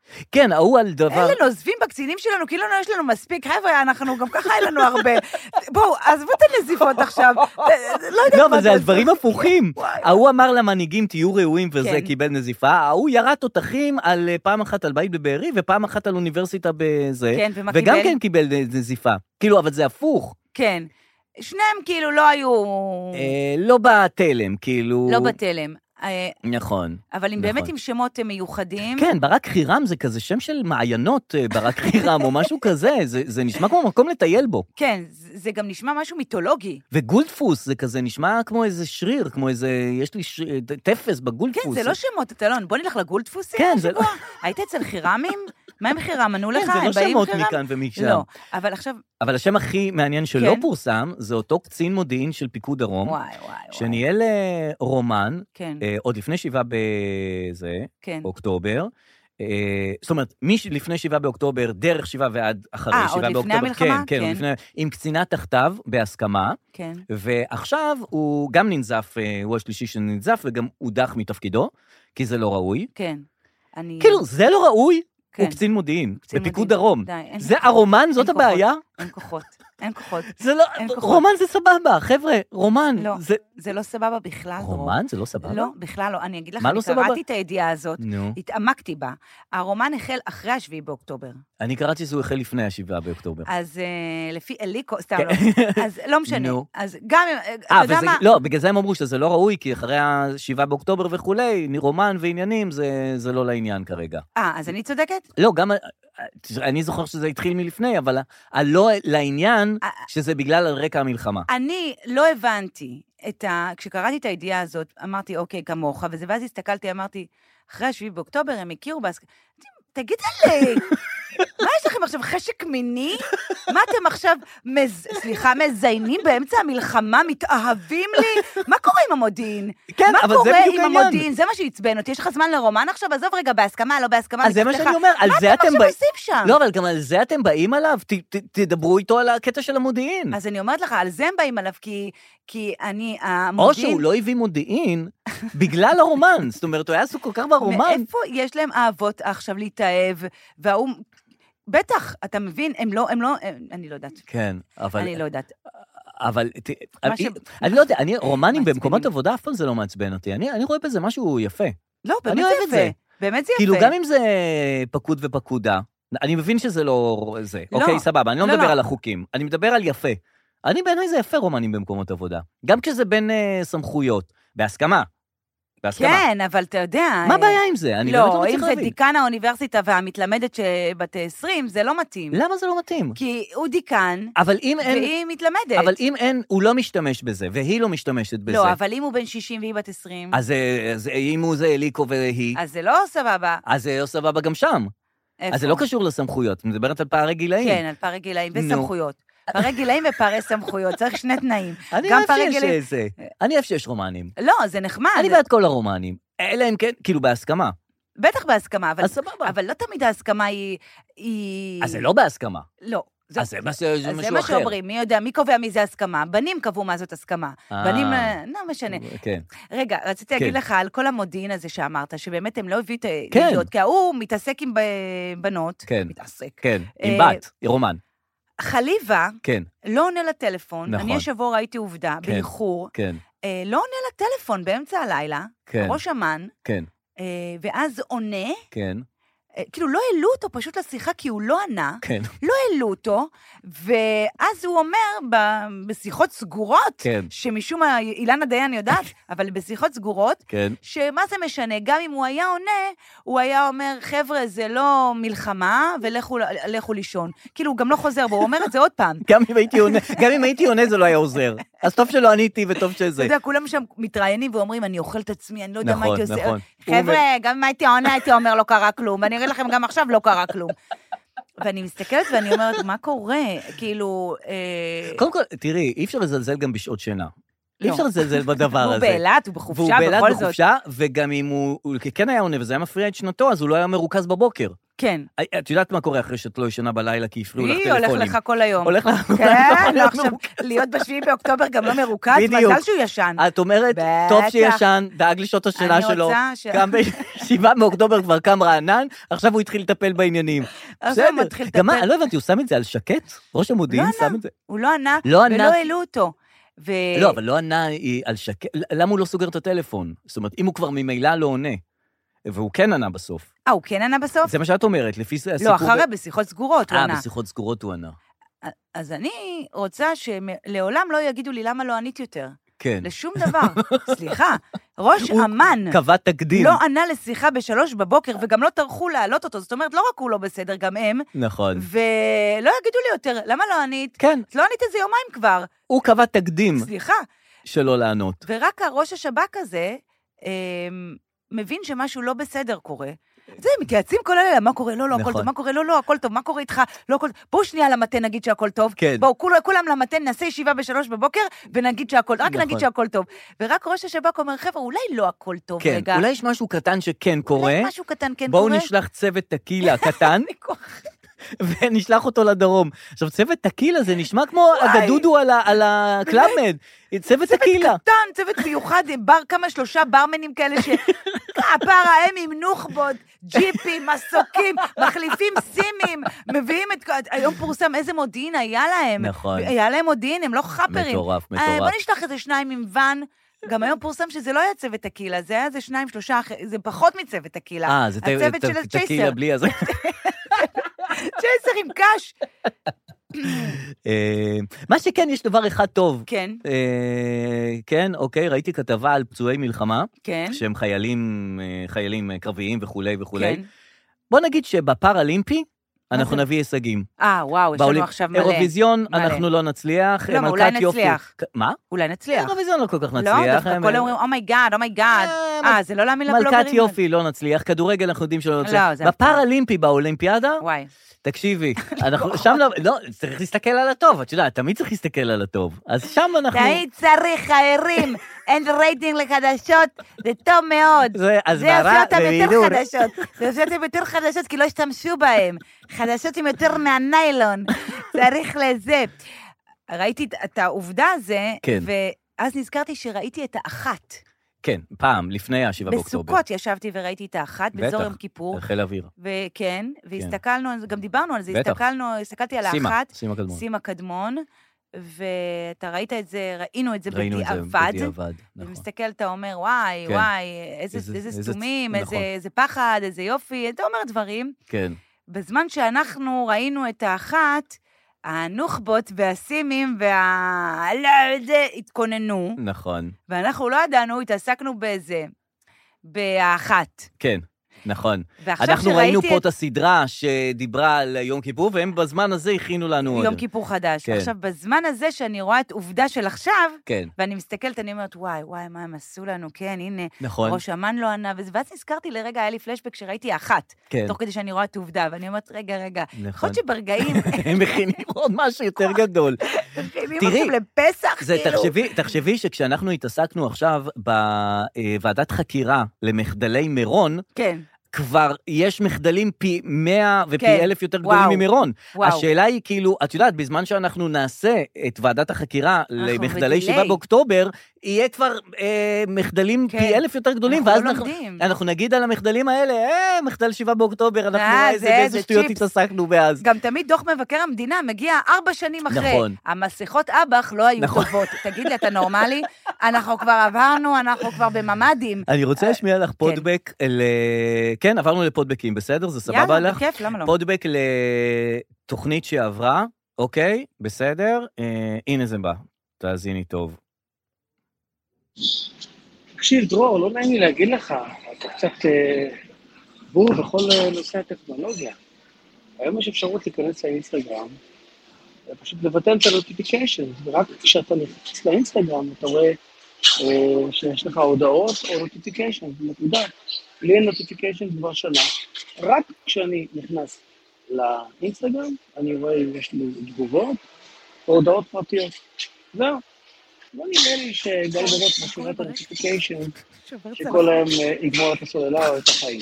B: כן, ההוא על דבר...
C: אין לנו, עוזבים בקצינים שלנו, כאילו יש לנו מספיק, חבר'ה, אנחנו גם ככה אין לנו הרבה. בואו, עזבו את הנזיפות עכשיו.
B: לא, אבל זה על דברים הפוכים. ההוא אמר למנהיגים, תהיו ראויים, וזה קיבל נזיפה. ההוא ירד תותחים על פעם אחת על בית בבארי, ופעם אחת על אוניברסיטה בזה. וגם כן קיבל נזיפה. כאילו, אבל זה הפוך.
C: כן. שניהם כאילו לא היו...
B: לא בתלם, כאילו...
C: לא בתלם.
B: נכון.
C: אבל אם באמת עם שמות מיוחדים...
B: כן, ברק חירם זה כזה שם של מעיינות, ברק חירם, או משהו כזה, זה נשמע כמו מקום לטייל בו.
C: כן, זה גם נשמע משהו מיתולוגי.
B: וגולדפוס, זה כזה נשמע כמו איזה שריר, כמו איזה, יש לי תפס בגולדפוס.
C: כן, זה לא שמות, אלון, בוא נלך לגולדפוסים.
B: כן, זה לא...
C: היית אצל חירמים? מה הם חירם? ענו לך?
B: כן, זה לא שמות מכאן ומשם.
C: לא, אבל עכשיו...
B: אבל השם הכי מעניין שלא פורסם, זה אותו קצין מודיעין של פיקוד דרום, שניהל רומן, עוד לפני 7 באוקטובר, זאת אומרת, לפני 7 באוקטובר, דרך 7 ועד אחרי 7 באוקטובר.
C: עוד לפני המלחמה?
B: כן, עם קצינה תחתיו, בהסכמה, ועכשיו הוא גם ננזף, הוא השלישי שננזף, וגם הודח מתפקידו, כי זה לא ראוי.
C: כן.
B: כאילו, זה לא ראוי? הוא קצין מודיעין, בפיקוד דרום. זה הרומן, זאת הבעיה?
C: אין כוחות. אין כוחות.
B: רומן זה סבבה, חבר'ה, רומן.
C: לא, זה לא סבבה בכלל.
B: רומן זה לא סבבה?
C: לא, בכלל לא. אני אגיד לך, אני קראתי את הידיעה הזאת, התעמקתי בה. הרומן החל אחרי 7 באוקטובר.
B: אני קראתי שהוא החל לפני 7 באוקטובר.
C: אז לפי אליקו, סתם לא. אז לא משנה. אז גם, אתה יודע מה...
B: לא, בגלל זה הם אמרו שזה לא ראוי, כי אחרי 7 באוקטובר וכולי, רומן ועניינים, זה לא לעניין כרגע.
C: אז אני צודקת?
B: לא, גם... אני זוכר שזה התחיל מלפני, אבל לא לעניין שזה בגלל על רקע המלחמה.
C: אני לא הבנתי כשקראתי את הידיעה הזאת, אמרתי, אוקיי, כמוך, ואז הסתכלתי, אמרתי, אחרי 7 באוקטובר הם הכירו תגיד לי, מה יש לכם עכשיו, חשק מיני? מה אתם עכשיו, מזיינים באמצע המלחמה, מתאהבים לי? מה קורה עם המודיעין?
B: כן, אבל זה בדיוק העניין.
C: מה קורה עם המודיעין? זה מה שעצבן אותי, יש לך זמן לרומן עכשיו? עזוב רגע, בהסכמה, לא בהסכמה.
B: אז זה מה שאני אומר, על זה אתם
C: באים. מה אתם עכשיו עושים שם?
B: לא, אבל גם על זה אתם באים עליו, תדברו איתו על הקטע של המודיעין.
C: אז אני אומרת לך, על זה הם באים עליו, כי אני, המודיעין...
B: או שהוא לא הביא מודיעין, בגלל הרומן. זאת אומרת, הוא היה עסוק כל כך ברומן.
C: מאיפה יש להם אהבות עכשיו להתאהב, והוא... בטח, אתה מבין, אני לא יודעת.
B: כן, אבל...
C: אני לא יודעת.
B: אבל, אני לא יודע, רומנים במקומות עבודה, אף פעם זה לא מעצבן אותי. אני רואה בזה משהו יפה.
C: לא, באמת זה יפה. באמת זה יפה.
B: כאילו, גם אם זה פקוד ופקודה, אני מבין שזה לא זה. אוקיי, סבבה, אני לא מדבר על החוקים. אני מדבר על יפה. בעיניי זה יפה רומנים במקומות עבודה. גם כשזה בין סמכויות, בהסכמה.
C: כן, אבל אתה יודע...
B: מה הבעיה עם זה? אני באמת לא מצליח להבין.
C: אם זה דיקן האוניברסיטה והמתלמדת שבת 20, זה לא מתאים.
B: למה זה לא מתאים?
C: כי הוא דיקן, והיא מתלמדת.
B: אבל אם אין, הוא לא משתמש בזה, והיא לא משתמשת בזה.
C: לא, אבל אם הוא בן 60 והיא בת 20...
B: אז אם הוא זה אליקו והיא...
C: אז זה לא סבבה.
B: אז זה לא סבבה גם שם. אז זה לא קשור לסמכויות, מדברת על פערי גילאים.
C: כן, על פערי גילאים וסמכויות. פערי גילאים ופערי סמכויות, צריך שני תנאים.
B: אני אוהב שיש רומנים.
C: לא, זה נחמד.
B: אני בעד כל הרומנים. אלא אם כן, כאילו בהסכמה.
C: בטח בהסכמה,
B: אבל
C: לא תמיד ההסכמה היא...
B: אז זה לא בהסכמה.
C: לא.
B: אז זה משהו אחר.
C: זה מה שאומרים, מי יודע, מי קובע מי זה הסכמה? בנים קבעו מה זאת הסכמה. בנים, לא משנה. רגע, רציתי להגיד לך על כל המודיעין הזה שאמרת, שבאמת הם לא הביאו את הידיעות, כי הוא מתעסק עם בנות. מתעסק.
B: כן, עם בת, רומן.
C: חליבה, לא עונה לטלפון, אני השבוע ראיתי עובדה, באיחור, לא עונה לטלפון באמצע הלילה, ראש אמן, ואז עונה, כאילו לא העלו אותו פשוט לשיחה, כי הוא לא ענה, לא העלו אותו, ואז הוא אומר בשיחות סגורות, שמשום מה אילנה דיין יודעת, אבל בשיחות סגורות, שמה זה משנה, גם אם הוא היה עונה, הוא היה אומר, חבר'ה, זה לא מלחמה, ולכו לישון. כאילו, הוא גם לא חוזר בו, הוא אומר את זה עוד פעם.
B: גם אם הייתי עונה, זה לא היה עוזר. אז טוב שלא עניתי, וטוב שזה.
C: אתה יודע, כולם שם מתראיינים ואומרים, אני אוכל את עצמי, אני לא יודע מה הייתי עושה. חבר'ה, גם אם הייתי עונה, הייתי אומר, לא קרה כלום. ואני אראה לכם, גם עכשיו לא קרה כלום. ואני מסתכלת ואני אומרת, מה קורה? כאילו...
B: קודם כל, תראי, אי אפשר לזלזל גם בשעות שינה. אי אפשר לזלזל בדבר הזה.
C: הוא באילת, הוא בחופשה, בכל זאת.
B: והוא באילת בחופשה, וגם אם הוא כן היה עונה, וזה היה מפריע את שנתו, אז הוא לא היה מרוכז בבוקר.
C: כן.
B: את יודעת מה קורה אחרי שאת לא ישנה בלילה, כי הפריעו לך טלפונים.
C: הולך לך כל היום.
B: הולך לך...
C: כן, עכשיו, להיות ב7 באוקטובר גם לא מרוכז, מזל שהוא ישן.
B: את אומרת, טוב שישן, דאג לשעות השינה שלו.
C: אני רוצה
B: 7 באוקטובר כבר קם רענן, עכשיו הוא התחיל לטפל בעניינים.
C: עכשיו הוא מתחיל לטפל.
B: גם מה, אני לא הבנתי, הוא שם את זה על שקט? ראש המודיעין שם את זה?
C: הוא לא ענה, ולא העלו אותו.
B: לא, אבל לא ענה על שקט, למה הוא לא סוגר את הטלפון? זאת אומרת, אם הוא כבר ממילא לא עונה, והוא כן ענה בסוף.
C: הוא כן ענה בסוף?
B: זה מה שאת אומרת, לפי הסיפור...
C: לא, אחרי בשיחות סגורות הוא ענה.
B: בשיחות סגורות הוא ענה.
C: אז אני רוצה שלעולם לא יגידו לי למה לא ענית יותר.
B: כן.
C: לשום דבר. סליחה, ראש אמן.
B: קבע תקדים.
C: לא ענה לשיחה ב3 בבוקר, וגם לא טרחו להעלות אותו. זאת אומרת, לא רק הוא לא בסדר, גם הם.
B: נכון.
C: ולא יגידו לי יותר, למה לא ענית?
B: כן.
C: לא ענית איזה יומיים כבר.
B: הוא קבע תקדים.
C: סליחה.
B: שלא לענות.
C: ורק הראש השב"כ הזה מבין שמשהו לא בסדר קורה. זה, מתייעצים כל הלילה, מה קורה? לא, הכל טוב, מה קורה? לא, הכל טוב, מה קורה איתך? לא, הכל טוב. בואו שנייה למתן נגיד שהכל טוב.
B: כן.
C: בואו, כולם למתן, נעשה ישיבה ב3 בבוקר, ונגיד שהכל, רק נגיד שהכל טוב. ורק ראש השב"כ אומר, חבר'ה, אולי לא הכל טוב רגע.
B: כן, אולי יש משהו קטן שכן קורה.
C: אולי משהו קטן כן קורה.
B: בואו נשלח צוות טקילה קטן. ונשלח אותו לדרום. עכשיו, צוות טקילה זה נשמע כמו הגדודו על הקלאבמד. צוות טקילה.
C: צוות קטן, צוות מיוחד, כמה 3 ברמנים כאלה הפער הם עם נוחבות, ג'יפים, מסוקים, מחליפים סימים, מביאים את... היום פורסם איזה מודיעין היה להם.
B: נכון.
C: היה להם מודיעין, הם לא חפרים.
B: מטורף.
C: בוא נשלח איזה 2 עם ון. גם היום פורסם שזה לא היה צוות טקילה, זה היה איזה 2, 3, זה פחות מצוות טקילה.
B: זה טקילה בלי הזה.
C: צ'ייסר עם קש.
B: מה שכן, יש דבר אחד טוב.
C: כן.
B: כן, אוקיי, ראיתי כתבה על פצועי מלחמה,
C: כן.
B: שהם חיילים קרביים וכולי וכולי.
C: כן.
B: בוא נגיד שבפאראלימפי, אנחנו נביא הישגים.
C: וואו, יש לנו עכשיו מלא.
B: אירוויזיון אנחנו לא נצליח.
C: לא, אולי נצליח.
B: מה?
C: אולי נצליח.
B: אירוויזיון לא כל כך נצליח.
C: לא, דווקא כל אומרים, אומייגאד. זה לא להאמין לבלוגרים.
B: מלכת יופי לא נצליח, כדורגל אנחנו יודעים שלא נצליח. בפאראלימפי, באולימפיאדה,
C: וואי.
B: תקשיבי, אנחנו שם לא, צריך להסתכל על הטוב, את יודעת, תמיד צריך להסתכל על הטוב. אז שם אנחנו...
C: תמיד צריך, חיירים, אין רייטינג לחדשות, זה טוב מאוד.
B: זה עושה אותם יותר
C: חדשות. זה עושה אותם יותר חדשות, כי לא השתמשו בהם. חדשות עם יותר מהניילון. צריך לזה. ראיתי את העובדה הזה, ואז נזכרתי שראיתי את האחת.
B: כן, פעם, לפני 7 באוקטובר.
C: בסוכות ישבתי וראיתי את האחת, באזור יום כיפור.
B: בטח, חיל אוויר.
C: וכן, והסתכלנו, גם דיברנו על זה, הסתכלתי על האחת, סימה קדמון, ואתה ראית את זה, ראינו את זה בדיעבד, ומסתכל, אתה אומר, וואי, איזה סתומים, איזה פחד, איזה יופי, אתה אומר דברים.
B: כן.
C: בזמן שאנחנו ראינו את האחת, הנוחבות והסימים התכוננו.
B: נכון.
C: ואנחנו לא ידענו, התעסקנו באחת.
B: כן. נכון. אנחנו ראינו פה את הסדרה שדיברה על יום כיפור, והם בזמן הזה הכינו לנו עוד.
C: יום כיפור חדש. עכשיו, בזמן הזה שאני רואה את עובדה של עכשיו, ואני מסתכלת, אני אומרת, וואי, מה הם עשו לנו? כן, הנה, ראש אמן לא ענה, ואז נזכרתי לרגע, היה לי פלשבק שראיתי אחת, תוך כדי שאני רואה את עובדה, ואני אומרת, רגע, יכול להיות שברגעים... הם
B: מכינים עוד משהו יותר גדול.
C: מכינים אותם לפסח, כאילו.
B: תחשבי שכשאנחנו התעסקנו עכשיו בוועדת חקירה למחדלי מירון,
C: כן.
B: כבר יש מחדלים פי 100 ופי 1000 יותר גדולים ממירון. השאלה היא כאילו, את יודעת, בזמן שאנחנו נעשה את ועדת החקירה למחדלי 7 באוקטובר, יהיה כבר מחדלים פי 1000 יותר גדולים, ואז אנחנו נגיד על המחדלים האלה, מחדל 7 באוקטובר, אנחנו רואה איזה שטויות התעסקנו באז.
C: גם תמיד דוח מבקר המדינה מגיע 4 שנים אחרי. המסכות אב"ח לא היו טובות. תגיד לי, אתה נורמלי? אנחנו כבר עברנו, אנחנו כבר בממדים.
B: אני רוצה להשמיע לך פודבק כן, עברנו לפודבקים, בסדר? זה סבבה לך?
C: יאללה, בכיף, למה לא?
B: פודבק לתוכנית שעברה, אוקיי? בסדר? הנה זה בא, תאזיני טוב.
H: תקשיב, דרור, לא נעים לי להגיד לך, אתה קצת בור בכל נושא הטכנולוגיה. היום יש אפשרות להיכנס לאינסטגרם, ופשוט לבטל את הנוטיפיקיישן, ורק כשאתה נכנס לאינסטגרם, אתה רואה שיש לך הודעות או נוטיפיקיישן, נקודה. לי אין נוטיפיקיישן כבר שנה, רק כשאני נכנס לאינסטגרם, אני רואה אם יש לי תגובות או הודעות פרטיות. זהו. לא נראה לי שגל בנות משאירה את הנוטיפיקיישן, שכל היום יגמור את הסוללה או את החיים.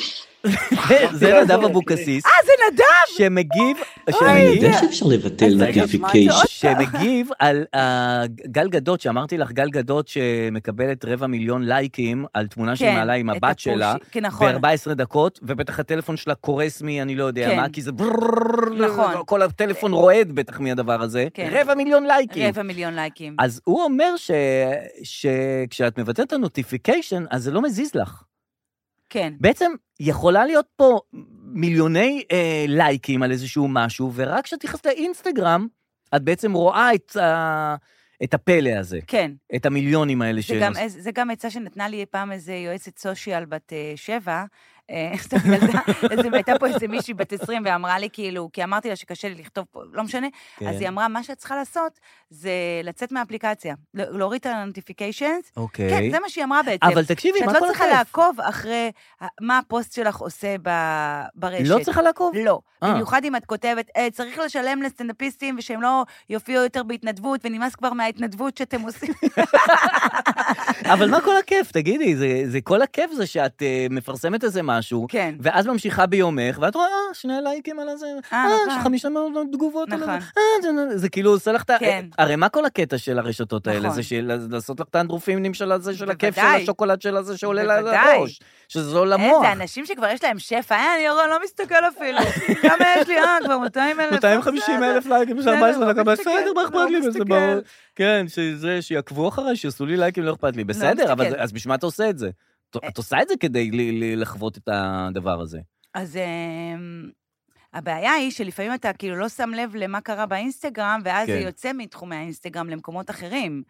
B: זה נדב אבוקסיס.
C: זה נדב!
B: שמגיב...
I: אני יודע שאפשר לבטל נוטיפיקיישן.
B: שמגיב על גל גדות, שאמרתי לך, גל גדות שמקבלת 250,000 לייקים על תמונה שהיא מעלה עם הבת שלה, ב-14 דקות, ובטח הטלפון שלה קורס אני לא יודע מה, כי זה כל הטלפון רועד בטח מהדבר הזה. 250,000 לייקים.
C: 250,000 לייקים.
B: אז הוא אומר שכשאת מבטלת את הנוטיפיקיישן, אז זה לא מזיז לך.
C: כן.
B: בעצם יכולה להיות פה מיליוני לייקים על איזשהו משהו, ורק כשאת נכנסת לאינסטגרם, את בעצם רואה את הפלא הזה.
C: כן.
B: את המיליונים האלה של...
C: זה גם עצה שנתנה לי פעם איזה יועצת סושיאל בת 7, הייתה פה איזה מישהי בת 20 ואמרה לי כאילו, כי אמרתי לה שקשה לי לכתוב פה, לא משנה, אז היא אמרה, מה שאת צריכה לעשות זה לצאת מהאפליקציה, להוריד את הנוטיפיקיישנס, כן, זה מה שהיא אמרה בעצם.
B: אבל תקשיבי, מה כל
C: שאת לא צריכה לעקוב אחרי מה הפוסט שלך עושה ברשת.
B: לא צריכה לעקוב?
C: לא. במיוחד אם את כותבת, צריך לשלם לסטנדאפיסטים ושהם לא יופיעו יותר בהתנדבות, ונמאס כבר מההתנדבות שאתם עושים.
B: אבל מה כל הכיף? תגידי, זה כל הכיף זה שאת מפרסמת איזה משהו,
C: כן.
B: ואז ממשיכה ביומך, ואת רואה, 2 לייקים על הזה, 5 תגובות על זה, זה כאילו עושה לך את... הרי מה כל הקטע של הרשתות האלה? זה לעשות לך את האנדרופים של הזה, של הכיף של השוקולד של הזה שעולה לראש, שזה לא למוח.
C: זה אנשים שכבר יש להם שפע, אני לא מסתכל אפילו. כמה יש לי? כבר 200,000.
B: 250,000 לייקים, 14 דקות, בסדר, מה אכפת לי בזה? כן, שיעקבו אחריי, שיעשו לי לייקים, לא אכפת לי. בסדר, אבל אז בשביל מה אתה עושה את זה? את עושה את זה כדי לחוות את הדבר הזה.
C: אז הבעיה היא שלפעמים אתה כאילו לא שם לב למה קרה באינסטגרם, ואז זה יוצא מתחומי האינסטגרם למקומות אחרים.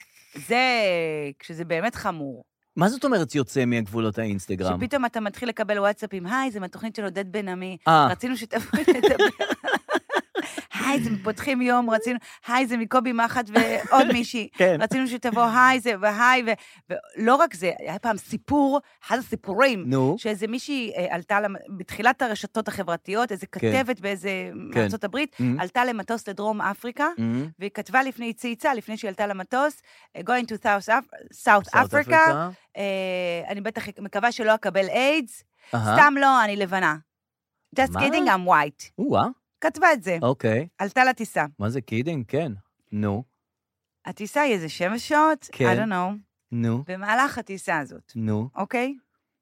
C: כשזה באמת חמור.
B: מה זאת אומרת יוצא מהגבולות האינסטגרם?
C: שפתאום אתה מתחיל לקבל וואטסאפים, היי, זה מהתוכנית של עודד בן עמי, רצינו שתבואי לדבר. היי, זה פותחים יום, רצינו, היי, זה מקובי מחט ועוד מישהי. רצינו שתבוא, היי, זה והי, ולא רק זה, היה פעם סיפור, אחד הסיפורים, שאיזה מישהי עלתה, בתחילת הרשתות החברתיות, איזה כתבת באיזה מארצות הברית, עלתה למטוס לדרום אפריקה, והיא כתבה לפני צייצה, לפני שהיא עלתה למטוס, going to South Africa, אני בטח מקווה שלא אקבל איידס, סתם לא, אני לבנה. Just kidding, I'm white. כתבה את זה.
B: אוקיי.
C: עלתה לטיסה.
B: מה זה קידינג? כן. נו.
C: הטיסה היא איזה 7 שעות,
B: כן.
C: I don't know.
B: נו.
C: במהלך הטיסה הזאת.
B: נו.
C: אוקיי?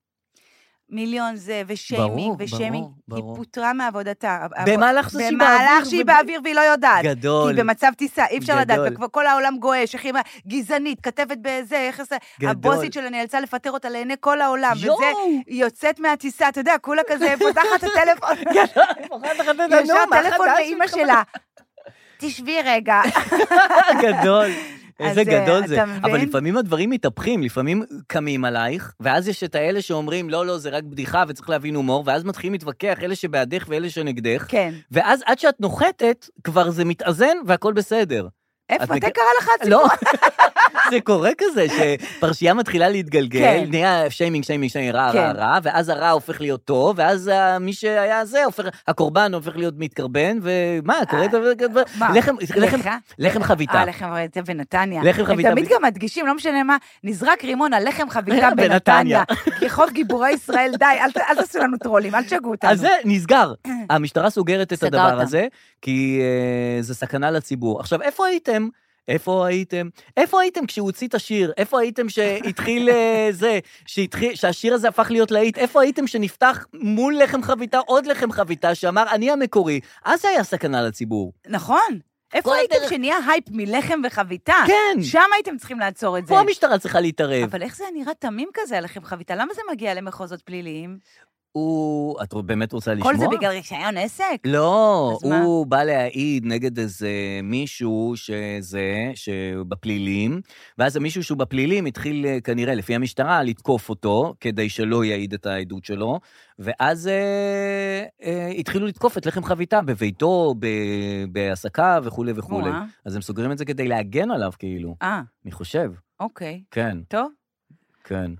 C: מיליון זה, ושיימינג, ושיימינג. היא פוטרה מעבודתה.
B: במהלך זה שהיא באוויר.
C: במהלך שהיא באוויר והיא לא יודעת.
B: גדול.
C: כי במצב טיסה, אי אפשר לדעת, וכל העולם גועש, איך היא גזענית, כתבת בזה, איך זה, הבוסית שלה נאלצה לפטר אותה לעיני כל העולם, וזה, היא יוצאת מהטיסה, אתה יודע, כולה כזה, פותחת את הטלפון. ישר טלפון לאמא שלה. תשבי רגע.
B: גדול. איזה גדול זה. אבל לפעמים הדברים מתהפכים, לפעמים קמים עלייך, ואז יש את האלה שאומרים, לא, זה רק בדיחה וצריך להבין הומור, ואז מתחילים להתווכח, אלה שבעדך ואלה שנגדך,
C: כן.
B: ואז עד שאת נוחתת, כבר זה מתאזן והכל בסדר.
C: איפה? מתי קרה לך הציבור?
B: לא, זה קורה כזה, שפרשייה מתחילה להתגלגל, נהיה שיימינג, רע, ואז הרע הופך להיות טוב, ואז מי שהיה זה, הקורבן הופך להיות מתקרבן, ומה, קורה את לחם חביתה.
C: לחם חביתה בנתניה. הם תמיד גם מדגישים, לא משנה מה, נזרק רימון על לחם חביתה בנתניה. כחוב גיבורי ישראל, די, אל תעשו לנו טרולים, אל תשגעו אותנו.
B: אז זה נסגר. המשטרה סוגרת את הדבר הזה, כי זה סכנה לציבור. עכשיו, איפה הייתם כשהוא הוציא את השיר? איפה הייתם שהתחיל שהשיר הזה הפך להיות להיט? איפה הייתם שנפתח מול לחם חביתה, עוד לחם חביתה, שאמר, אני המקורי? אז זה היה סכנה לציבור.
C: נכון. איפה הייתם שנהיה הייפ מלחם וחביתה?
B: כן.
C: שם הייתם צריכים לעצור את זה.
B: פה המשטרה צריכה להתערב.
C: אבל איך זה נראה תמים כזה, הלחם חביתה? למה זה מגיע למחוזות פליליים?
B: את באמת רוצה לשמוע?
C: כל זה בגלל רישיון עסק?
B: לא, הוא בא להעיד נגד איזה מישהו שבפלילים, ואז המישהו שהוא בפלילים התחיל כנראה, לפי המשטרה, לתקוף אותו, כדי שלא יעיד את העדות שלו, ואז התחילו לתקוף את לחם חביתה בביתו, בהעסקה וכו' וכו'. אז הם סוגרים את זה כדי להגן עליו, כאילו. אני חושב.
C: אוקיי.
B: כן.
C: טוב?
B: כן.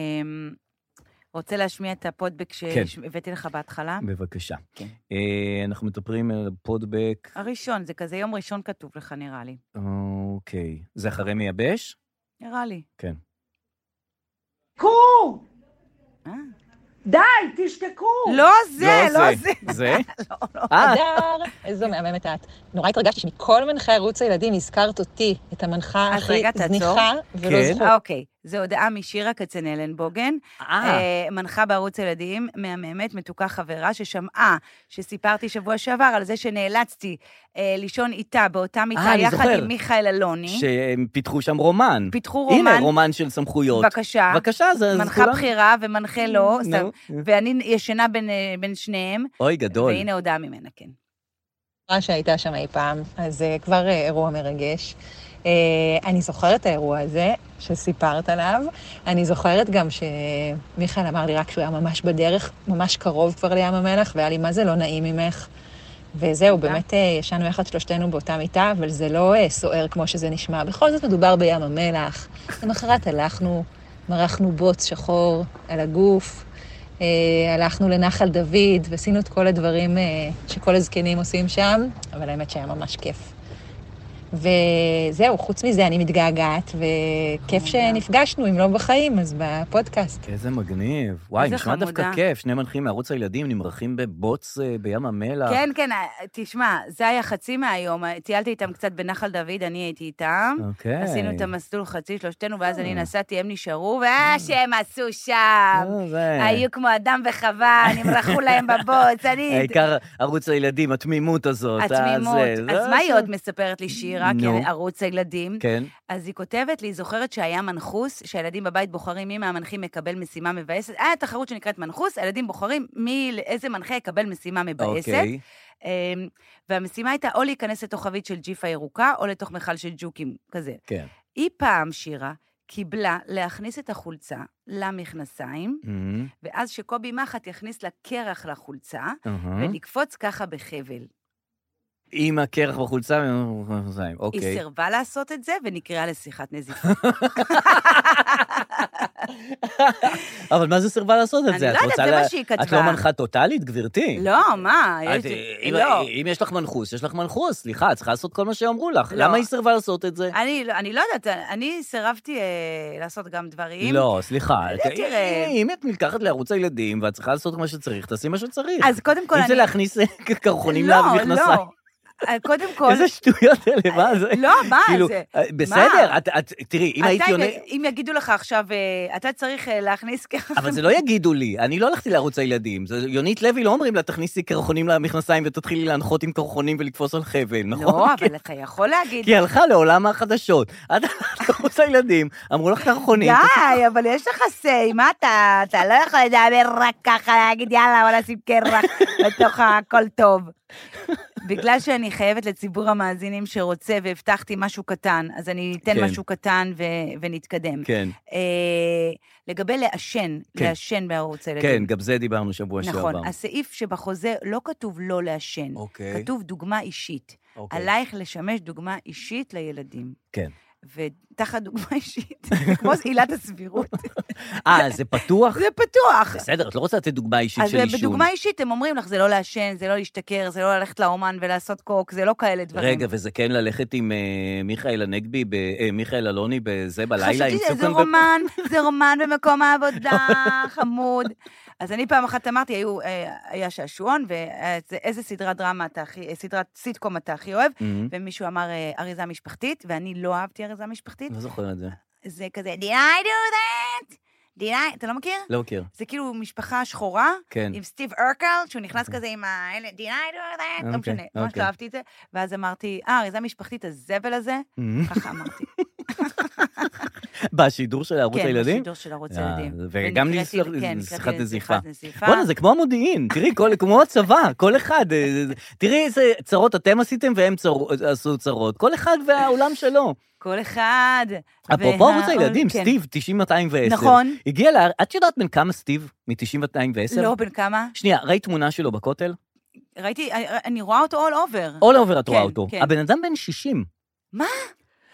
C: רוצה להשמיע את הפודבק שהבאתי לך בהתחלה?
B: בבקשה. כן. אנחנו מטפרים על הפודבק.
C: הראשון, זה כזה יום ראשון כתוב לך, נראה לי.
B: אוקיי. זה אחרי מייבש?
C: נראה לי.
B: כן.
J: קום!
C: די, תשתקו. לא זה.
B: זה?
J: אדר, איזו מהממת את. נורא התרגשתי שמכל מנחי ערוץ הילדים הזכרת אותי, את המנחה הכי זניחה ולא זכות.
C: אוקיי, זו הודעה משירה כצנלנבוגן, מנחה בערוץ הילדים, מהממת, מתוקה חברה, ששמעה שסיפרתי שבוע שעבר על זה שנאלצתי לישון איתה באותה מיטה, יחד עם מיכאל אלוני.
B: שהם פיתחו שם רומן.
C: פיתחו רומן.
B: הנה, רומן של סמכויות.
C: בבקשה.
B: בבקשה, זה...
C: מנחה בחירה ומנחה לא, ואני ישנה בין שניהם.
B: אוי, גדול.
C: והנה הודעה ממנה, כן.
J: מה שהייתה שם אי פעם, אז כבר אירוע מרגש. אני זוכרת את האירוע הזה שסיפרת עליו, אני זוכרת גם שמיכאל אמר לי רק שהוא היה ממש בדרך, ממש קרוב כבר לים המלח, והיה לי מה זה לא נעים ממך. וזהו, באמת ישנו יחד שלושתנו באותה מיטה, אבל זה לא סוער כמו שזה נשמע. בכל זאת מדובר בים המלח. למחרת הלכנו, מרחנו בוץ שחור על הגוף, הלכנו לנחל דוד, ועשינו את כל הדברים שכל הזקנים עושים שם, אבל האמת שהיה ממש כיף. וזהו, חוץ מזה אני מתגעגעת, וכיף שנפגשנו, אם לא בחיים, אז בפודקאסט.
B: איזה מגניב. וואי, נשמע דווקא כיף. שני מנחים מערוץ הילדים נמרחים בבוץ בים המלח.
C: כן, כן, תשמע, זה היה חצי מהיום. טיילתי איתם קצת בנחל דוד, אני הייתי איתם.
B: אוקיי.
C: עשינו את המסלול חצי שלושתנו, ואז אני נסעתי, הם נשארו, שהם עשו שם. היו כמו אדם וחווה, נמרחו להם בבוץ.
B: העיקר ערוץ הילדים, התמימות הזאת.
C: התמימות. אז מה היא עוד מספרת לי שיר? רק ערוץ הילדים.
B: כן.
C: אז היא כותבת לי, זוכרת שהיה מנחוס, שהילדים בבית בוחרים מי מהמנחים מקבל משימה מבאסת. היה תחרות שנקראת מנחוס, הילדים בוחרים איזה מנחה יקבל משימה מבאסת.
B: אוקיי.
C: והמשימה הייתה או להיכנס לתוך חבית של ג'יפה ירוקה, או לתוך מכל של ג'וקים, כזה.
B: כן.
C: היא פעם, שירה, קיבלה להכניס את החולצה למכנסיים, ואז שקובי מחט יכניס לה קרח לחולצה, ולקפוץ ככה בחבל.
B: עם הקרח בחולצה, אוקיי.
C: היא סירבה לעשות את זה, ונקראה לשיחת נזיפה.
B: אבל מה זה סירבה לעשות את זה?
C: אני לא יודעת, זה מה שהיא כתבה.
B: את לא מנחה טוטלית, גברתי?
C: לא, מה?
B: אם יש לך מנחוס, יש לך מנחוס. סליחה, את צריכה לעשות כל מה שאמרו לך. למה היא סירבה לעשות את זה?
C: אני לא יודעת, אני סירבתי לעשות גם דברים.
B: לא, סליחה. אם את נלקחת לערוץ הילדים, ואת צריכה לעשות מה שצריך, תעשי מה שצריך.
C: אז קודם כל
B: אם זה להכניס קרחונים למכנסיים.
C: קודם כל...
B: איזה שטויות אלה, מה זה?
C: לא, מה זה?
B: בסדר, תראי, אם הייתי עונה...
C: אם יגידו לך עכשיו, אתה צריך להכניס קרחונים...
B: אבל זה לא יגידו לי, אני לא הלכתי לערוץ הילדים. יונית לוי לא אומרים לה, תכניסי קרחונים למכנסיים ותתחילי להנחות עם קרחונים ולקפוץ על חבל, נכון?
C: לא, אבל אתה יכול להגיד...
B: כי היא הלכה לעולם החדשות. את הלכת לערוץ הילדים, אמרו לך קרחונים.
C: די, אבל יש לך סי, מה אתה לא יכול לדבר רק ככה, להגיד יאללה, בוא נשים קרח לתוך הכל טוב. בגלל שאני חייבת לציבור המאזינים שרוצה, והבטחתי משהו קטן, אז אני אתן משהו קטן ונתקדם.
B: כן.
C: לגבי לעשן בערוץ הילדים.
B: כן, גם זה דיברנו שבוע שעבר.
C: נכון, הסעיף שבחוזה לא כתוב לא לעשן, כתוב דוגמה אישית. עלייך לשמש דוגמה אישית לילדים.
B: כן.
C: ותחת דוגמה אישית, כמו עילת הסבירות.
B: זה פתוח?
C: זה פתוח.
B: בסדר, את לא רוצה לתת דוגמה אישית של אישון.
C: אז בדוגמה אישית הם אומרים לך, זה לא לעשן, זה לא להשתכר, זה לא ללכת לאומן ולעשות קוק, זה לא כאלה דברים.
B: רגע, וזה כן ללכת עם מיכאל הנגבי, מיכאל אלוני בזה בלילה?
C: חשבתי, זה רומן במקום העבודה, חמוד. אז אני פעם אחת אמרתי, היה שעשועון, ואיזה סדרת דרמה אתה הכי, סדרת סיטקום אתה הכי אוהב, ומישהו אמר אריזה משפחתית, ואני לא אהבתי אריזה משפחתית.
B: לא זוכר את זה.
C: זה כזה, did I do that? אתה לא מכיר?
B: לא מכיר.
C: זה כאילו משפחה שחורה, עם סטיב ארקל, שהוא נכנס כזה עם האלה, did I do that? לא משנה, ממש לא אהבתי את זה. ואז אמרתי, אריזה משפחתית, הזבל הזה, ככה אמרתי.
B: בשידור של ערוץ הילדים?
C: כן, בשידור של ערוץ הילדים.
B: וגם שיחת נזיפה. בוא'נה, זה כמו המודיעין, תראי, כמו הצבא, כל אחד, תראי איזה צרות אתם עשיתם והם עשו צרות, כל אחד והעולם שלו.
C: כל אחד.
B: אפרופו ערוץ הילדים, סטיב, 90-210.
C: נכון.
B: הגיע את יודעת בן כמה סטיב מ-90-210?
C: לא, בן כמה?
B: שנייה, ראית תמונה שלו בכותל?
C: ראיתי, אני רואה אותו all over.
B: all over את רואה אותו. הבן אדם בן 60.
C: מה?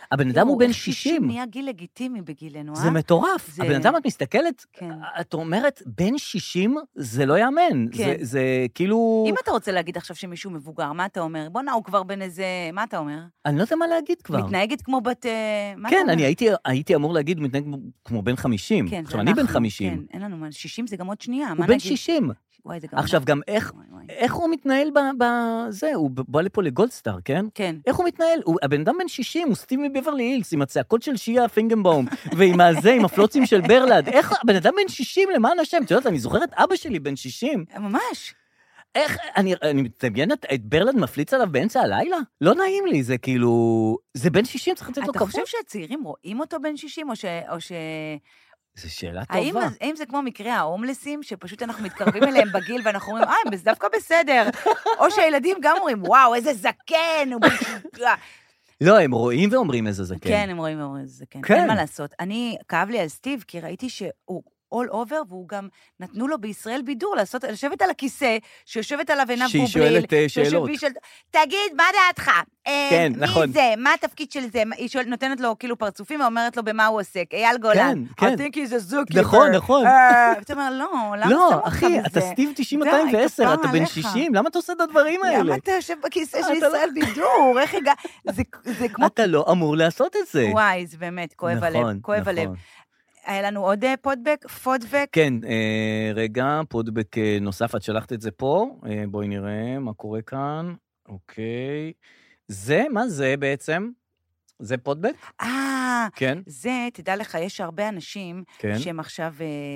B: הבן אדם הוא בן 60.
C: 60 נהיה גיל לגיטימי בגילנו,
B: זה מטורף. הבן אדם, את מסתכלת, את אומרת, בן 60 זה לא יאמן. זה כאילו...
C: אם אתה רוצה להגיד עכשיו שמישהו מבוגר, מה אתה אומר? בוא הוא כבר בן איזה... מה אתה אומר?
B: אני לא יודע מה להגיד כבר.
C: מתנהגת כמו בת...
B: כן, אני הייתי אמור להגיד, מתנהג כמו בן 50. עכשיו, אני בן 50.
C: כן, אין לנו מה, 60 זה גם עוד שנייה.
B: הוא בן 60. עכשיו, גם איך הוא מתנהל בזה? הוא בא לפה לגולדסטאר, כן?
C: כן.
B: איך הוא מתנהל? הבן אדם בן 60, הוא סטיב מביברלי הילס, עם הצעקות של שיה פינגנבאום, ועם הזה, עם הפלוצים של ברלד. איך, הבן אדם בן 60, למען השם? את יודעת, אני זוכרת אבא שלי בן 60.
C: ממש.
B: איך, אני מתעניינת, את ברלד מפליץ עליו באמצע הלילה? לא נעים לי, זה כאילו... זה בן 60, צריך לתת לו כבוד.
C: אתה חושב שהצעירים רואים אותו בן 60, או ש...
B: זו שאלה טובה.
C: האם זה כמו מקרה ההומלסים, שפשוט אנחנו מתקרבים אליהם בגיל, ואנחנו אומרים, הם דווקא בסדר. או שהילדים גם אומרים, וואו, איזה זקן.
B: לא, הם רואים ואומרים איזה זקן.
C: כן, הם רואים ואומרים איזה זקן. אין מה לעשות. כאב לי על סטיב, כי ראיתי שהוא all over, והוא גם נתנו לו בישראל בידור, לשבת על הכיסא, שיושבת עליו עיניו בובליל.
B: שהיא שואלת שאלות.
C: תגיד, מה דעתך?
B: כן, נכון.
C: מי זה? מה התפקיד של זה? היא נותנת לו כאילו פרצופים, ואומרת לו במה הוא עוסק. אייל גולן.
B: כן,
C: I think he's a zookeeper.
B: נכון, נכון.
C: אתה אומר, לא, למה
B: לא,
C: שמת
B: אחי, אתה סטיב 90-210, אתה בן 60, למה אתה עושה את הדברים האלה?
C: למה אתה יושב בכיסא של ישראל בידור? איך הגע... זה כמו...
B: אתה לא אמור לעשות את זה.
C: וואי, זה באמת, כואב הלב, כואב הלב. היה לנו עוד פודבק?
B: כן, רגע, פודבק נוסף, את שלחת את זה פה, בואי נראה מה קורה כאן, אוקיי. מה זה בעצם? זה פודבק? כן.
C: זה, תדע לך, יש הרבה אנשים שהם עכשיו...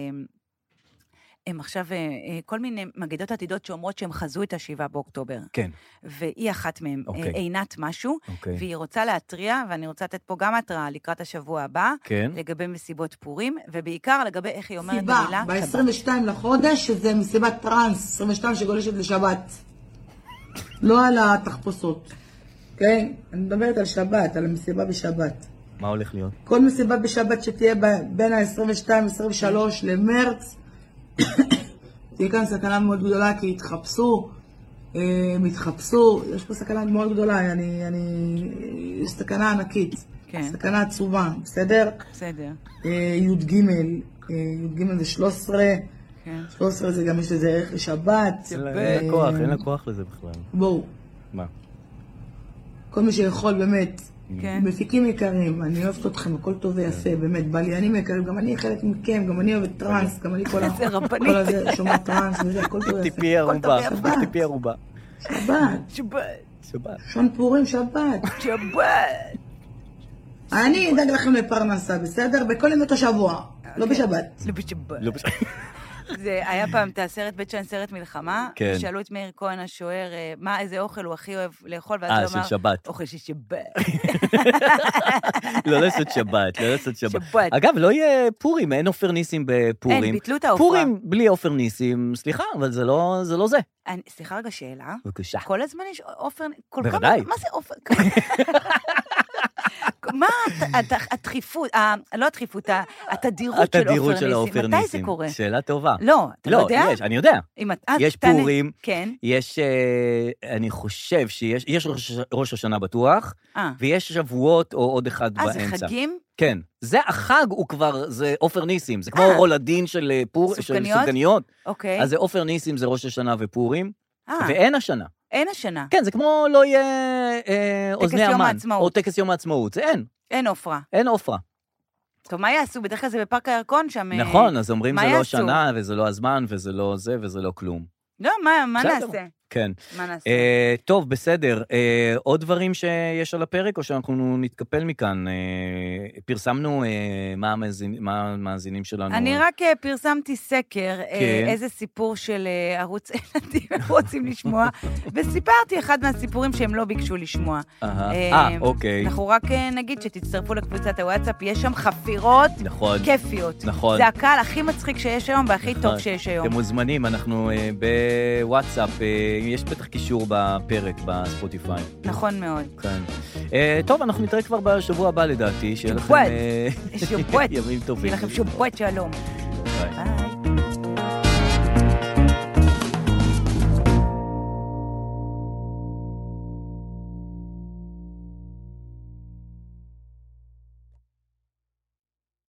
C: הם עכשיו כל מיני מגדות עתידות שאומרות שהם חזו את 7 באוקטובר.
B: כן.
C: והיא אחת מהם, עינת משהו, והיא רוצה להטריע, ואני רוצה לתת פה גם התראה לקראת השבוע הבא, לגבי מסיבות פורים, ובעיקר לגבי איך היא אומרת המילה.
K: ב-22 לחודש, שזה מסיבת טרנס, 22 שגולשת לשבת. לא על התחפושות. כן? אני מדברת על שבת, על המסיבה בשבת.
B: מה הולך להיות?
K: כל מסיבה בשבת שתהיה בין ה-22-23 למרץ, תהיה כאן סכנה מאוד גדולה, כי מתחפשו, יש פה סכנה מאוד גדולה, יש סכנה ענקית, סכנה עצובה, בסדר?
C: בסדר.
K: י"ג זה 13, 13 זה גם יש לזה ערך לשבת.
B: אין לה כוח לזה בכלל.
K: בואו.
B: מה?
K: כל מי שיכול באמת, מפיקים יקרים, אני אוהבת אתכם, הכל טוב ויפה, באמת, בעליינים יקרים, גם אני חלק מכם, גם אני אוהבת טרנס, גם אני כל הזה שומע טרנס, וזה הכל טוב ויפה.
B: טיפי ערובה.
K: שבת. שון פורים, שבת. אני אדאג לכם לפרנסה, בסדר? בכל ימות השבוע, לא בשבת.
C: לא בשבת. זה היה פעם את הסרט בית שאן, סרט מלחמה, ושאלו את מאיר כהן השוער, איזה אוכל הוא הכי אוהב לאכול, ואז הוא אמר,
B: של שבת.
C: אוכל של שבת.
B: לא לעשות שבת, לא לעשות שבת. אגב, לא יהיה פורים, אין עופר ניסים בפורים.
C: אין, ביטלו את העופרה.
B: פורים בלי עופר ניסים, סליחה, אבל זה לא זה.
C: סליחה רגע, שאלה.
B: בבקשה.
C: כל הזמן יש עופר,
B: בוודאי.
C: מה זה עופר? מה הדחיפות, לא הדחיפות, התדירות של עופר ניסים. מתי זה קורה?
B: שאלה טובה.
C: לא, אתה לא יודע?
B: לא, יש, אני יודע. יש פורים, יש, אני חושב שיש ראש השנה בטוח, ויש שבועות או עוד אחד באמצע.
C: זה חגים?
B: כן. זה החג הוא כבר, זה עופר ניסים. זה כמו רולדין של סופגניות.
C: אוקיי.
B: אז זה עופר ניסים, זה ראש השנה ופורים, ואין השנה.
C: אין השנה.
B: כן, זה כמו לא יהיה אוזני המן, או טקס יום העצמאות, זה אין.
C: אין עופרה.
B: אין עופרה.
C: טוב, מה יעשו? בדרך כלל זה בפארק הירקון שם.
B: נכון, אז אומרים זה לא שנה, וזה לא הזמן, וזה לא זה, וזה לא כלום.
C: לא, מה נעשה?
B: כן.
C: מה נעשה?
B: טוב, בסדר. עוד דברים שיש על הפרק, או שאנחנו נתקפל מכאן? פרסמנו מה המאזינים שלנו.
C: אני רק פרסמתי סקר, איזה סיפור של ערוץ ילדים הם רוצים לשמוע, וסיפרתי אחד מהסיפורים שהם לא ביקשו לשמוע.
B: אוקיי.
C: אנחנו רק נגיד שתצטרפו לקבוצת הוואטסאפ, יש שם חפירות כיפיות.
B: נכון.
C: זה הקהל הכי מצחיק שיש היום, והכי טוב שיש היום.
B: אתם מוזמנים, אנחנו בוואטסאפ, יש בטח קישור בפרק בספוטיפיי.
C: נכון מאוד.
B: כן. טוב, אנחנו נתראה כבר בשבוע הבא לדעתי. שיהיה לכם ימים טובים.
C: שיהיה לכם שבוע שלום.
B: ביי.